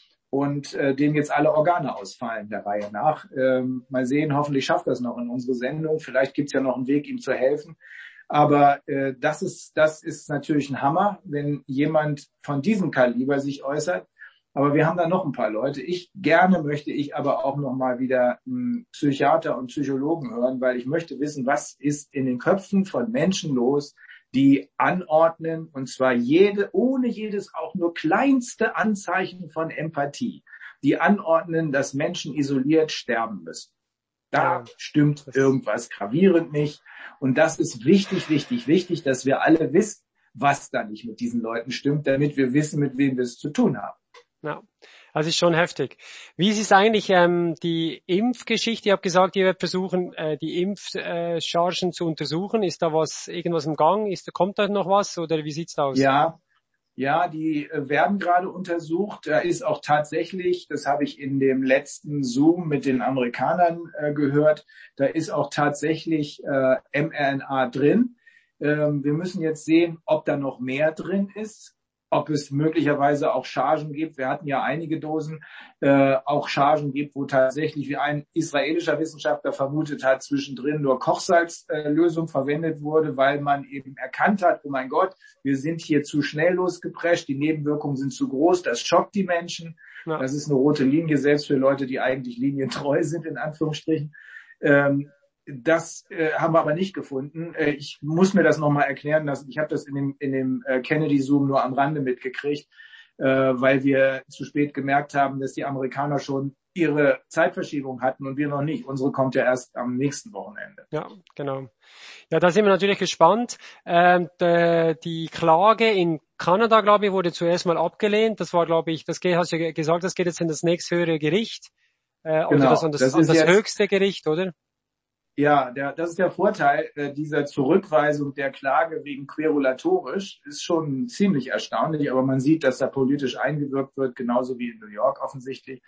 und äh, dem jetzt alle Organe ausfallen der Reihe nach. Ähm, mal sehen, hoffentlich schafft das noch in unsere Sendung. Vielleicht gibt's ja noch einen Weg, ihm zu helfen. Aber äh, das ist das ist natürlich ein Hammer, wenn jemand von diesem Kaliber sich äußert. Aber wir haben da noch ein paar Leute. Ich gerne möchte ich aber auch noch mal wieder einen Psychiater und Psychologen hören, weil ich möchte wissen, was ist in den Köpfen von Menschen los, die anordnen, und zwar jede, ohne jedes auch nur kleinste Anzeichen von Empathie, die anordnen, dass Menschen isoliert sterben müssen. Da Ja, stimmt das, irgendwas gravierend nicht. Und das ist wichtig, wichtig, wichtig, dass wir alle wissen, was da nicht mit diesen Leuten stimmt, damit wir wissen, mit wem wir es zu tun haben. ja, das ist schon heftig. Wie ist es eigentlich ähm, die Impfgeschichte? Ich habe gesagt, ihr werdet versuchen, äh, die Impfchargen zu untersuchen. Ist da was, irgendwas im Gang? Ist, kommt da noch was oder wie sieht's da aus? Ja, ja, die äh, werden gerade untersucht. Da ist auch tatsächlich, das habe ich in dem letzten Zoom mit den Amerikanern äh, gehört, da ist auch tatsächlich äh, mRNA drin. Ähm, wir müssen jetzt sehen, ob da noch mehr drin ist, ob es möglicherweise auch Chargen gibt. Wir hatten ja einige Dosen, äh, auch Chargen gibt, wo tatsächlich, wie ein israelischer Wissenschaftler vermutet hat, zwischendrin nur Kochsalzlösung äh, verwendet wurde, weil man eben erkannt hat, oh mein Gott, wir sind hier zu schnell losgeprescht, die Nebenwirkungen sind zu groß, das schockt die Menschen. Ja. Das ist eine rote Linie, selbst für Leute, die eigentlich linientreu sind, in Anführungsstrichen. Ähm, Das äh, haben wir aber nicht gefunden. Äh, ich muss mir das nochmal erklären lassen. Ich habe das in dem, in dem äh, Kennedy-Zoom nur am Rande mitgekriegt, äh, weil wir zu spät gemerkt haben, dass die Amerikaner schon ihre Zeitverschiebung hatten und wir noch nicht. Unsere kommt ja erst am nächsten Wochenende. Ja, genau. Ja, da sind wir natürlich gespannt. Ähm, de, die Klage in Kanada, glaube ich, wurde zuerst mal abgelehnt. Das war, glaube ich, das geht, hast du ja gesagt, das geht jetzt in das nächsthöhere Gericht. Äh, Genau. Oder das an das, das, an ist das jetzt, höchste Gericht, oder? Ja, der, das ist der Vorteil äh, dieser Zurückweisung der Klage wegen querulatorisch. Ist schon ziemlich erstaunlich, aber man sieht, dass da politisch eingewirkt wird, genauso wie in New York offensichtlich.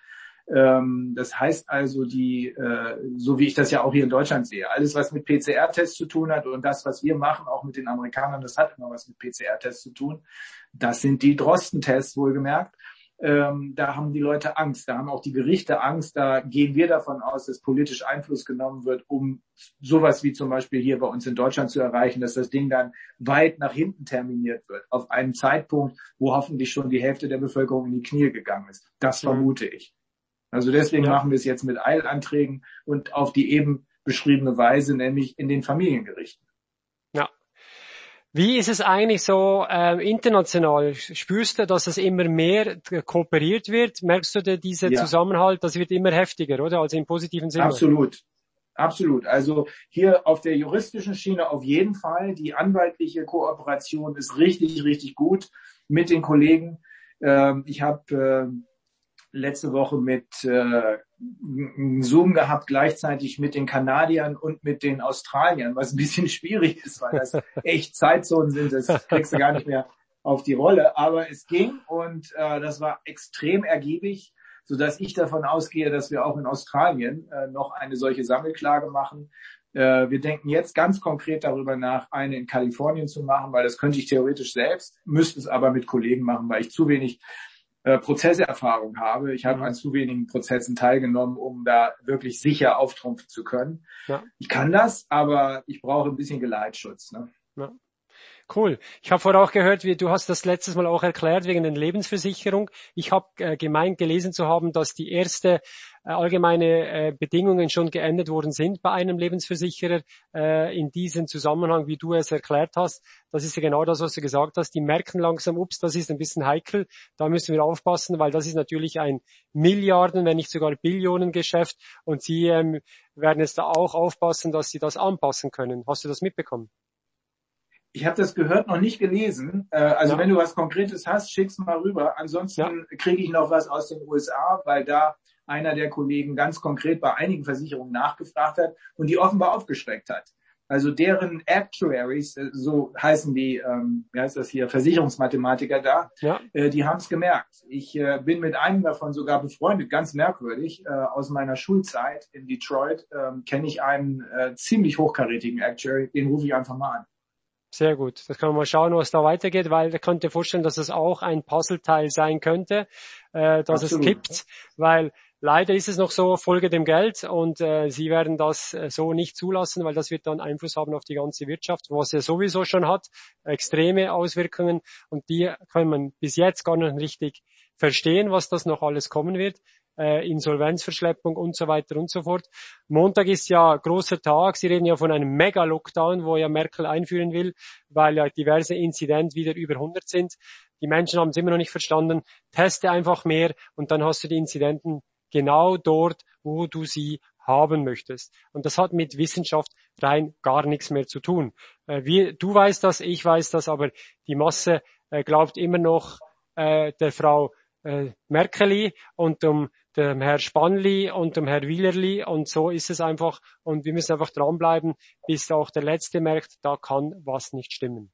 Ähm, das heißt also, die, äh, so wie ich das ja auch hier in Deutschland sehe, alles, was mit P C R-Tests zu tun hat und das, was wir machen, auch mit den Amerikanern, das hat immer was mit P C R-Tests zu tun. Das sind die Drosten-Tests, wohlgemerkt. Ähm, da haben die Leute Angst, da haben auch die Gerichte Angst, da gehen wir davon aus, dass politisch Einfluss genommen wird, um sowas wie zum Beispiel hier bei uns in Deutschland zu erreichen, dass das Ding dann weit nach hinten terminiert wird, auf einen Zeitpunkt, wo hoffentlich schon die Hälfte der Bevölkerung in die Knie gegangen ist. Das mhm. vermute ich. Also deswegen ja. machen wir es jetzt mit Eilanträgen und auf die eben beschriebene Weise, nämlich in den Familiengerichten. Ja. Wie ist es eigentlich so ähm, international? Spürst du, dass es immer mehr kooperiert wird? Merkst du diesen ja. Zusammenhalt? Das wird immer heftiger, oder? Also im positiven Sinne. Absolut. Absolut. Also hier auf der juristischen Schiene auf jeden Fall. Die anwaltliche Kooperation ist richtig, richtig gut mit den Kollegen. Ähm, ich habe äh, letzte Woche mit äh, Zoom gehabt, gleichzeitig mit den Kanadiern und mit den Australiern, was ein bisschen schwierig ist, weil das echt Zeitzonen sind, das kriegst du gar nicht mehr auf die Rolle. Aber es ging und äh, das war extrem ergiebig, sodass ich davon ausgehe, dass wir auch in Australien äh, noch eine solche Sammelklage machen. Äh, wir denken jetzt ganz konkret darüber nach, eine in Kalifornien zu machen, weil das könnte ich theoretisch selbst, müsste es aber mit Kollegen machen, weil ich zu wenig Äh, Prozesserfahrung habe. Ich habe mhm. an zu wenigen Prozessen teilgenommen, um da wirklich sicher auftrumpfen zu können. Ja. Ich kann das, aber ich brauche ein bisschen Geleitschutz. Ne? Ja. Cool. Ich habe vorher auch gehört, wie du hast das letztes Mal auch erklärt wegen der Lebensversicherung. Ich habe äh, gemeint, gelesen zu haben, dass die erste äh, allgemeine äh, Bedingungen schon geändert worden sind bei einem Lebensversicherer äh, in diesem Zusammenhang, wie du es erklärt hast. Das ist ja genau das, was du gesagt hast. Die merken langsam, ups, das ist ein bisschen heikel. Da müssen wir aufpassen, weil das ist natürlich ein Milliarden, wenn nicht sogar Billionengeschäft. Und sie ähm, werden jetzt da auch aufpassen, dass sie das anpassen können. Hast du das mitbekommen? Ich habe das gehört, noch nicht gelesen. Äh, also ja. wenn du was Konkretes hast, schick's mal rüber. Ansonsten ja. kriege ich noch was aus den U S A, weil da einer der Kollegen ganz konkret bei einigen Versicherungen nachgefragt hat und die offenbar aufgeschreckt hat. Also deren Actuaries, so heißen die, ähm, wie heißt das hier, Versicherungsmathematiker da, ja. äh, die haben es gemerkt. Ich äh, bin mit einem davon sogar befreundet, ganz merkwürdig. Äh, aus meiner Schulzeit in Detroit äh, kenne ich einen äh, ziemlich hochkarätigen Actuary, den rufe ich einfach mal an. Sehr gut. Das kann man mal schauen, was da weitergeht, weil ich könnte vorstellen, dass es auch ein Puzzleteil sein könnte, äh, dass Absolut. es kippt, weil leider ist es noch so, folge dem Geld und äh, sie werden das äh, so nicht zulassen, weil das wird dann Einfluss haben auf die ganze Wirtschaft, was er sowieso schon hat, extreme Auswirkungen und die kann man bis jetzt gar nicht richtig verstehen, was das noch alles kommen wird. Äh, Insolvenzverschleppung und so weiter und so fort. Montag ist ja großer Tag. Sie reden ja von einem Mega-Lockdown, wo ja Merkel einführen will, weil ja diverse Inzidenz wieder über hundert sind. Die Menschen haben es immer noch nicht verstanden. Teste einfach mehr und dann hast du die Inzidenten genau dort, wo du sie haben möchtest. Und das hat mit Wissenschaft rein gar nichts mehr zu tun. Äh, wir, du weißt das, ich weiß das, aber die Masse äh, glaubt immer noch äh, der Frau äh, Merkeli und um dem Herr Spanli und dem Herr Wielerli und so ist es einfach und wir müssen einfach dranbleiben, bis auch der Letzte merkt, da kann was nicht stimmen.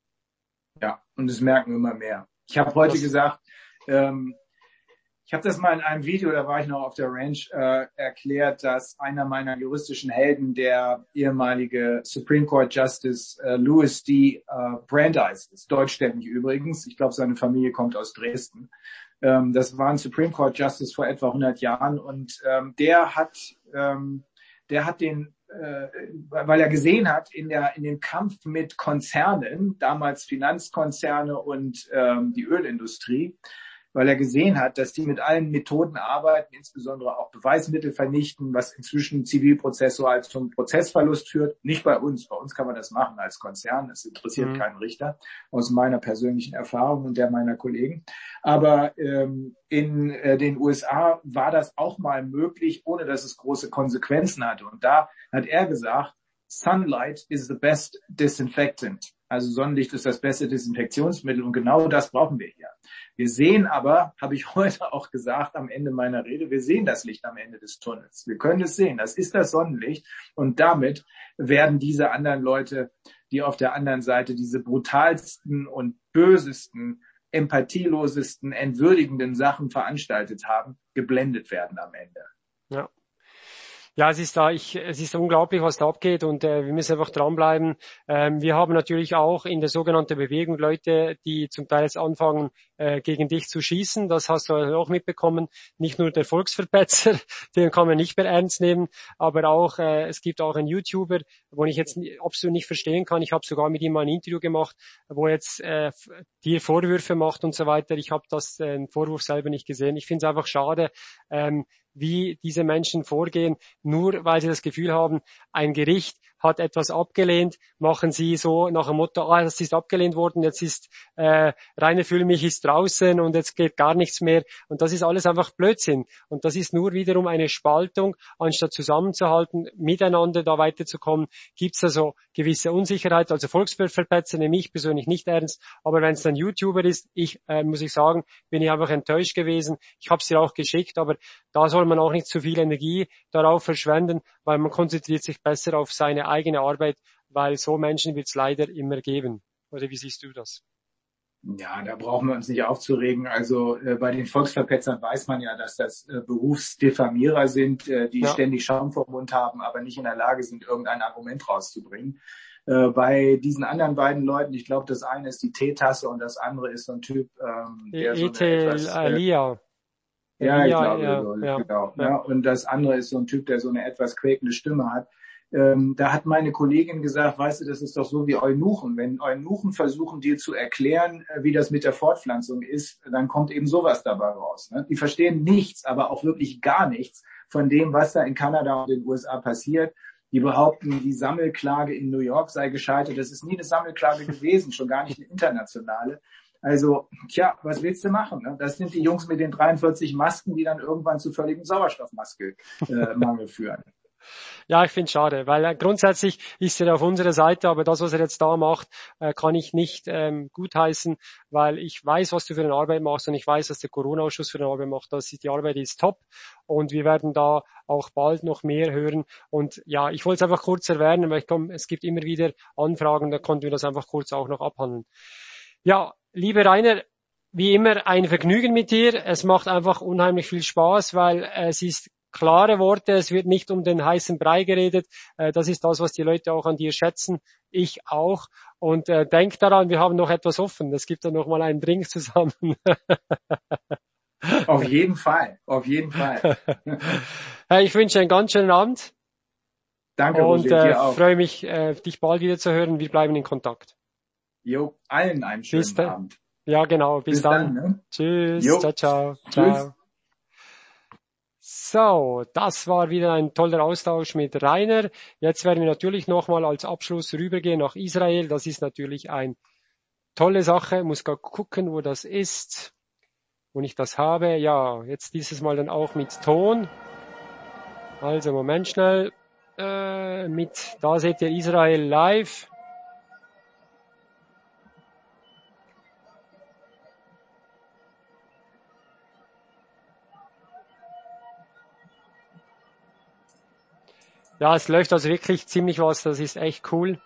Ja, und es merken immer mehr. Ich habe heute das gesagt, ähm, ich habe das mal in einem Video, da war ich noch auf der Ranch, äh, erklärt, dass einer meiner juristischen Helden, der ehemalige Supreme Court Justice äh, Louis D. Äh, Brandeis ist, deutschstämmig übrigens, ich glaube seine Familie kommt aus Dresden. Ähm, das war ein Supreme Court Justice vor etwa hundert Jahren und ähm, der hat, ähm, der hat den, äh, weil er gesehen hat in der in dem Kampf mit Konzernen, damals Finanzkonzerne und ähm, die Ölindustrie, weil er gesehen hat, dass die mit allen Methoden arbeiten, insbesondere auch Beweismittel vernichten, was inzwischen zivilprozessual zum Prozessverlust führt. Nicht bei uns. Bei uns kann man das machen als Konzern. Das interessiert mhm. keinen Richter, aus meiner persönlichen Erfahrung und der meiner Kollegen. Aber ähm, in äh, den U S A war das auch mal möglich, ohne dass es große Konsequenzen hatte. Und da hat er gesagt, Sunlight is the best disinfectant. Also Sonnenlicht ist das beste Desinfektionsmittel und genau das brauchen wir hier. Wir sehen aber, habe ich heute auch gesagt am Ende meiner Rede, wir sehen das Licht am Ende des Tunnels. Wir können es sehen. Das ist das Sonnenlicht und damit werden diese anderen Leute, die auf der anderen Seite diese brutalsten und bösesten, empathielosesten, entwürdigenden Sachen veranstaltet haben, geblendet werden am Ende. Ja. Ja, es ist da, ich, es ist unglaublich, was da abgeht und äh, wir müssen einfach dranbleiben. Ähm, wir haben natürlich auch in der sogenannten Bewegung Leute, die zum Teil jetzt anfangen, äh, gegen dich zu schießen. Das hast du auch mitbekommen. Nicht nur der Volksverpetzer, den kann man nicht mehr ernst nehmen, aber auch äh, es gibt auch einen YouTuber, wo ich jetzt absolut nicht verstehen kann. Ich habe sogar mit ihm mal ein Interview gemacht, wo jetzt äh, dir Vorwürfe macht und so weiter. Ich habe das äh, den Vorwurf selber nicht gesehen. Ich finde es einfach schade, ähm, wie diese Menschen vorgehen, nur weil sie das Gefühl haben, ein Gericht hat etwas abgelehnt, machen sie so nach dem Motto, ah, das ist abgelehnt worden, jetzt ist äh, Rainer Füllmich ist draußen und jetzt geht gar nichts mehr. Und das ist alles einfach Blödsinn. Und das ist nur wiederum eine Spaltung, anstatt zusammenzuhalten, miteinander da weiterzukommen, gibt es also gewisse Unsicherheit. Also Volksverpetzer nehme ich persönlich nicht ernst, aber wenn es dann YouTuber ist, ich äh, muss ich sagen, bin ich einfach enttäuscht gewesen. Ich habe es dir auch geschickt, aber da soll man auch nicht zu viel Energie darauf verschwenden, weil man konzentriert sich besser auf seine eigene Arbeit, weil so Menschen wird es leider immer geben. Oder wie siehst du das? Ja, da brauchen wir uns nicht aufzuregen. Also äh, bei den Volksverpetzern weiß man ja, dass das äh, Berufsdiffamierer sind, äh, die ja. ständig Schaum vor Mund haben, aber nicht in der Lage sind, irgendein Argument rauszubringen. Äh, bei diesen anderen beiden Leuten, ich glaube, das eine ist die Teetasse und das andere ist so ein Typ, ähm, der e- so eine etwas... Alia. Ja, ich glaube, ja, so, ja, genau. Ja. Ja, und das andere ist so ein Typ, der so eine etwas quäkende Stimme hat. Ähm, da hat meine Kollegin gesagt, weißt du, das ist doch so wie Eunuchen. Wenn Eunuchen versuchen, dir zu erklären, wie das mit der Fortpflanzung ist, dann kommt eben sowas dabei raus. Ne? Die verstehen nichts, aber auch wirklich gar nichts von dem, was da in Kanada und den U S A passiert. Die behaupten, die Sammelklage in New York sei gescheitert. Das ist nie eine Sammelklage gewesen, schon gar nicht eine internationale. Also, tja, was willst du machen? Ne? Das sind die Jungs mit den dreiundvierzig Masken, die dann irgendwann zu völligem Sauerstoffmangel äh, führen. Ja, ich finde es schade, weil äh, grundsätzlich ist er auf unserer Seite, aber das, was er jetzt da macht, äh, kann ich nicht ähm, gutheißen, weil ich weiß, was du für eine Arbeit machst und ich weiß, was der Corona-Ausschuss für eine Arbeit macht. Das ist, die Arbeit ist top und wir werden da auch bald noch mehr hören. Und ja, ich wollte es einfach kurz erwähnen, weil ich komm, es gibt immer wieder Anfragen, da konnten wir das einfach kurz auch noch abhandeln. Ja, lieber Rainer, wie immer ein Vergnügen mit dir. Es macht einfach unheimlich viel Spaß, weil äh, es ist klare Worte, es wird nicht um den heißen Brei geredet. Äh, das ist das, was die Leute auch an dir schätzen. Ich auch. Und äh, denk daran, wir haben noch etwas offen. Es gibt dann noch mal einen Drink zusammen. Auf jeden Fall, auf jeden Fall. Hey, ich wünsche einen ganz schönen Abend Danke, und Roger, äh, dir auch. freue mich, äh, dich bald wieder zu hören. Wir bleiben in Kontakt. Jo, allen einen Bis schönen dann. Abend. Ja, genau. Bis, Bis dann. dann, ne? Tschüss. Jo, Ciao, ciao. tschüss. Ciao. So, das war wieder ein toller Austausch mit Rainer. Jetzt werden wir natürlich nochmal als Abschluss rübergehen nach Israel. Das ist natürlich eine tolle Sache. Ich muss gar gucken, wo das ist, wo ich das habe. Ja, jetzt dieses Mal dann auch mit Ton. Also, Moment schnell. Äh, mit, da seht ihr Israel live. Ja, es läuft also wirklich ziemlich was. Das ist echt cool.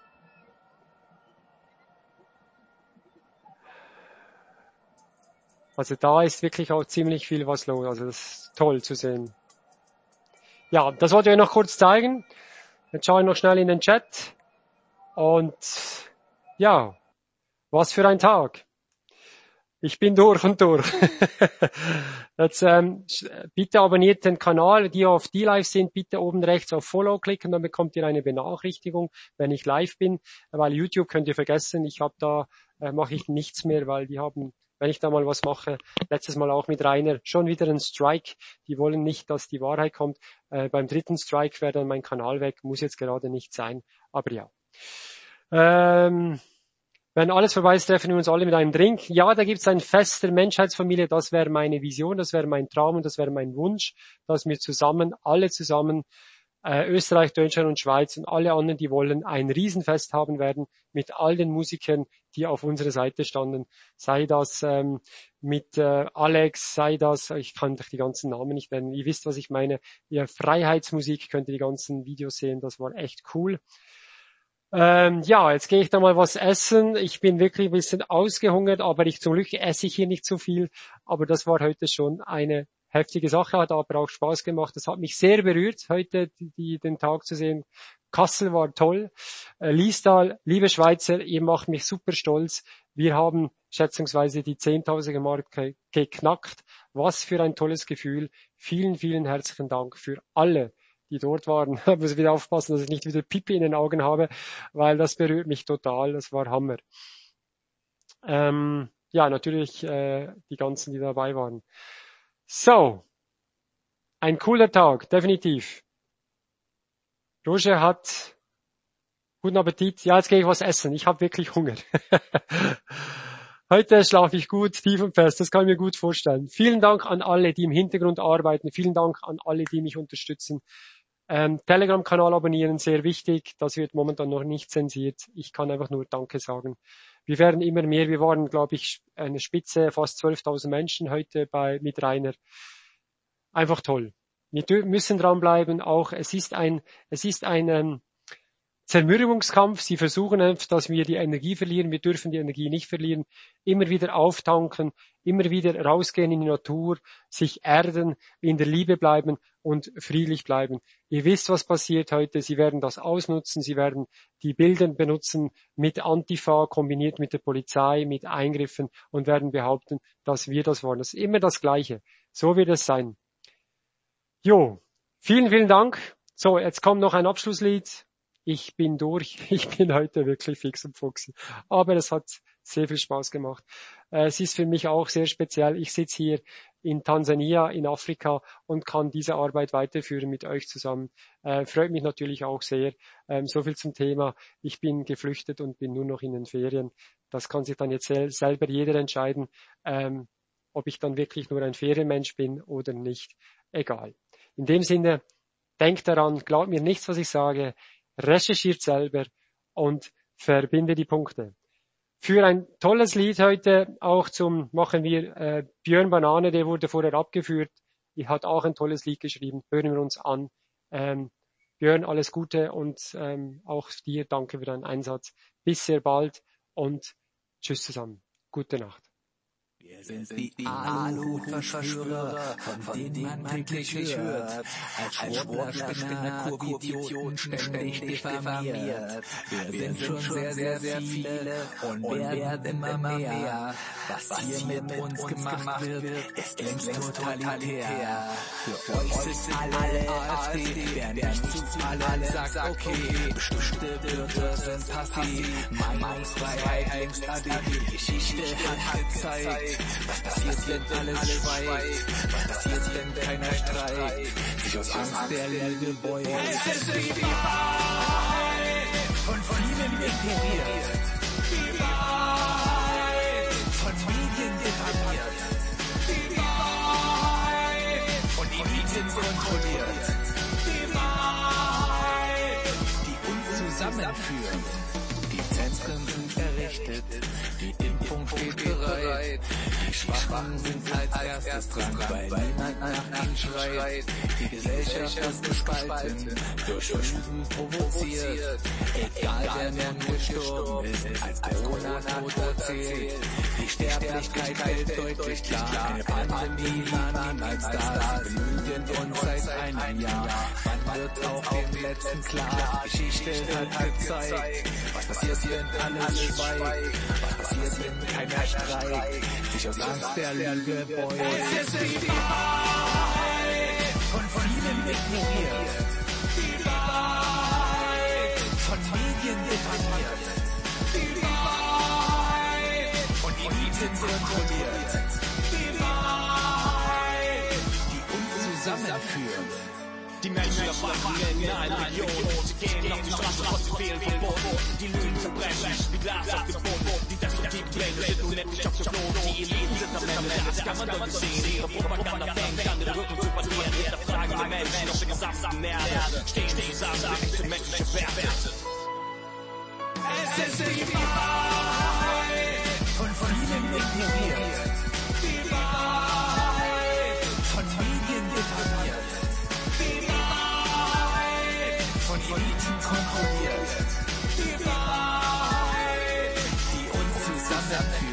Also da ist wirklich auch ziemlich viel was los. Also das ist toll zu sehen. Ja, das wollte ich euch noch kurz zeigen. Jetzt schaue ich noch schnell in den Chat. Und ja, was für ein Tag. Ich bin durch und durch. Jetzt ähm, bitte abonniert den Kanal, die auf die live sind, bitte oben rechts auf Follow klicken, dann bekommt ihr eine Benachrichtigung, wenn ich live bin, weil YouTube könnt ihr vergessen, ich habe da, äh, mache ich nichts mehr, weil die haben, wenn ich da mal was mache, letztes Mal auch mit Rainer, schon wieder ein Strike, die wollen nicht, dass die Wahrheit kommt, äh, beim dritten Strike wäre dann mein Kanal weg, muss jetzt gerade nicht sein, aber ja. Ähm, Wenn alles vorbei ist, treffen wir uns alle mit einem Drink. Ja, da gibt es ein Fest der Menschheitsfamilie. Das wäre meine Vision, das wäre mein Traum und das wäre mein Wunsch, dass wir zusammen, alle zusammen, äh, Österreich, Deutschland und Schweiz und alle anderen, die wollen, ein Riesenfest haben werden mit all den Musikern, die auf unserer Seite standen. Sei das ähm, mit äh, Alex, sei das, ich kann doch die ganzen Namen nicht nennen. Ihr wisst, was ich meine. Ja, Freiheitsmusik, könnt ihr die ganzen Videos sehen. Das war echt cool. Ähm, ja, jetzt gehe ich da mal was essen. Ich bin wirklich ein bisschen ausgehungert, aber ich zum Glück esse ich hier nicht so viel. Aber das war heute schon eine heftige Sache, hat aber auch Spaß gemacht. Das hat mich sehr berührt, heute die, die, den Tag zu sehen. Kassel war toll. Äh, Liestal, liebe Schweizer, ihr macht mich super stolz. Wir haben schätzungsweise die zehntausender Marke geknackt. Was für ein tolles Gefühl. Vielen, vielen herzlichen Dank für alle, die dort waren. Ich muss wieder aufpassen, dass ich nicht wieder Pipi in den Augen habe, weil das berührt mich total. Das war Hammer. Ähm, ja, natürlich äh, die ganzen, die dabei waren. So, ein cooler Tag, definitiv. Roger hat guten Appetit. Ja, jetzt gehe ich was essen. Ich habe wirklich Hunger. Heute schlafe ich gut, tief und fest. Das kann ich mir gut vorstellen. Vielen Dank an alle, die im Hintergrund arbeiten. Vielen Dank an alle, die mich unterstützen. Ähm, Telegram-Kanal abonnieren, sehr wichtig. Das wird momentan noch nicht zensiert. Ich kann einfach nur Danke sagen. Wir werden immer mehr. Wir waren, glaube ich, eine Spitze, fast zwölftausend Menschen heute bei mit Rainer. Einfach toll. Wir müssen dranbleiben. Auch es ist ein, es ist ein ähm, Zermürbungskampf. Sie versuchen einfach, dass wir die Energie verlieren. Wir dürfen die Energie nicht verlieren. Immer wieder auftanken, immer wieder rausgehen in die Natur, sich erden, in der Liebe bleiben und friedlich bleiben. Ihr wisst, was passiert heute. Sie werden das ausnutzen. Sie werden die Bilder benutzen mit Antifa kombiniert mit der Polizei, mit Eingriffen und werden behaupten, dass wir das wollen. Das ist immer das Gleiche. So wird es sein. Jo, vielen, vielen Dank. So, jetzt kommt noch ein Abschlusslied. Ich bin durch. Ich bin heute wirklich fix und foxy. Aber es hat sehr viel Spaß gemacht. Es ist für mich auch sehr speziell. Ich sitze hier in Tansania, in Afrika und kann diese Arbeit weiterführen mit euch zusammen. Äh, freut mich natürlich auch sehr. Ähm, so viel zum Thema. Ich bin geflüchtet und bin nur noch in den Ferien. Das kann sich dann jetzt sel- selber jeder entscheiden, ähm, ob ich dann wirklich nur ein Ferienmensch bin oder nicht. Egal. In dem Sinne, denkt daran, glaubt mir nichts, was ich sage, recherchiert selber und verbinde die Punkte. Für ein tolles Lied heute auch zum machen wir äh, Björn Banane, der wurde vorher abgeführt. Er hat auch ein tolles Lied geschrieben. Hören wir uns an. Ähm, Björn, alles Gute und ähm, auch dir danke für deinen Einsatz. Bis sehr bald und tschüss zusammen. Gute Nacht. Wir sind die Aluhutverschwörer, von denen man täglich hört. Als Schwurbler, Spinner, Kurvidioten ständig diffamiert. Wir sind schon sehr, sehr, sehr viele und werden immer mehr. Was hier mit uns gemacht wird, ist längst totalitär. Für euch sind alle AfD, wer nicht zu allen sagt, okay, bestimmte Wörter sind passiv. Meinungsfreiheit längst A D. Die Geschichte hat gezeigt, was passiert, wenn alles schweigt? Was passiert, wenn keiner streit? Sich aus Angst der Lüge beugt. Es ist die Wahrheit, von vielen ignoriert. Die Wahrheit, von Medien diffamiert. Die Wahrheit, von Eliten kontrolliert. Die Wahrheit, die uns zusammenführt. Die Zentren sind errichtet, die Impfung steht bereit. Die Schwachen sind als erstes dran, weil niemand nach ihnen schreit. Die Gesellschaft ist gespalten, durch Lügen provoziert. Egal wer nun gestorben ist, als Corona-Toter zählt. Die Sterblichkeit wird deutlich klar, eine Pandemie war niemals da. Sie belügen uns seit einem Jahr, wann wird auch den Letzten klar? Geschichte hat gezeigt, was passiert, wenn alles schweigt? Was passiert, wenn keiner streikt? Sich aus Angst der Lüge beugt. Es ist die Wahrheit, von vielen ignoriert. Die Wahrheit, von Medien diffamiert. Die Wahrheit, von Eliten kontrolliert. Die Wahrheit, die uns zusammenführt. Die Menschen erwachen in einer Million. Sie gehen auf die Straße, trotzdem fehlen verboten. Die Lügen zerbrechen, wie Glas auf dem Boden. Die destruktiven Pläne sind unendlich auf der Flut. Die Eliten sind am Ende, das kann man deutlich sehen. Ihre Propaganda fängt an, den Rücken zu verlieren. Hinterfragen die Menschen auf der gesamten Erde. Stehen zusammen, wirklich für menschliche Werte. Es ist die Wahrheit, von vielen ignoriert. Die Wahrheit, von Medien diffamiert. Von Eliten kontrolliert. Die Wahrheit, die uns zusammenführt.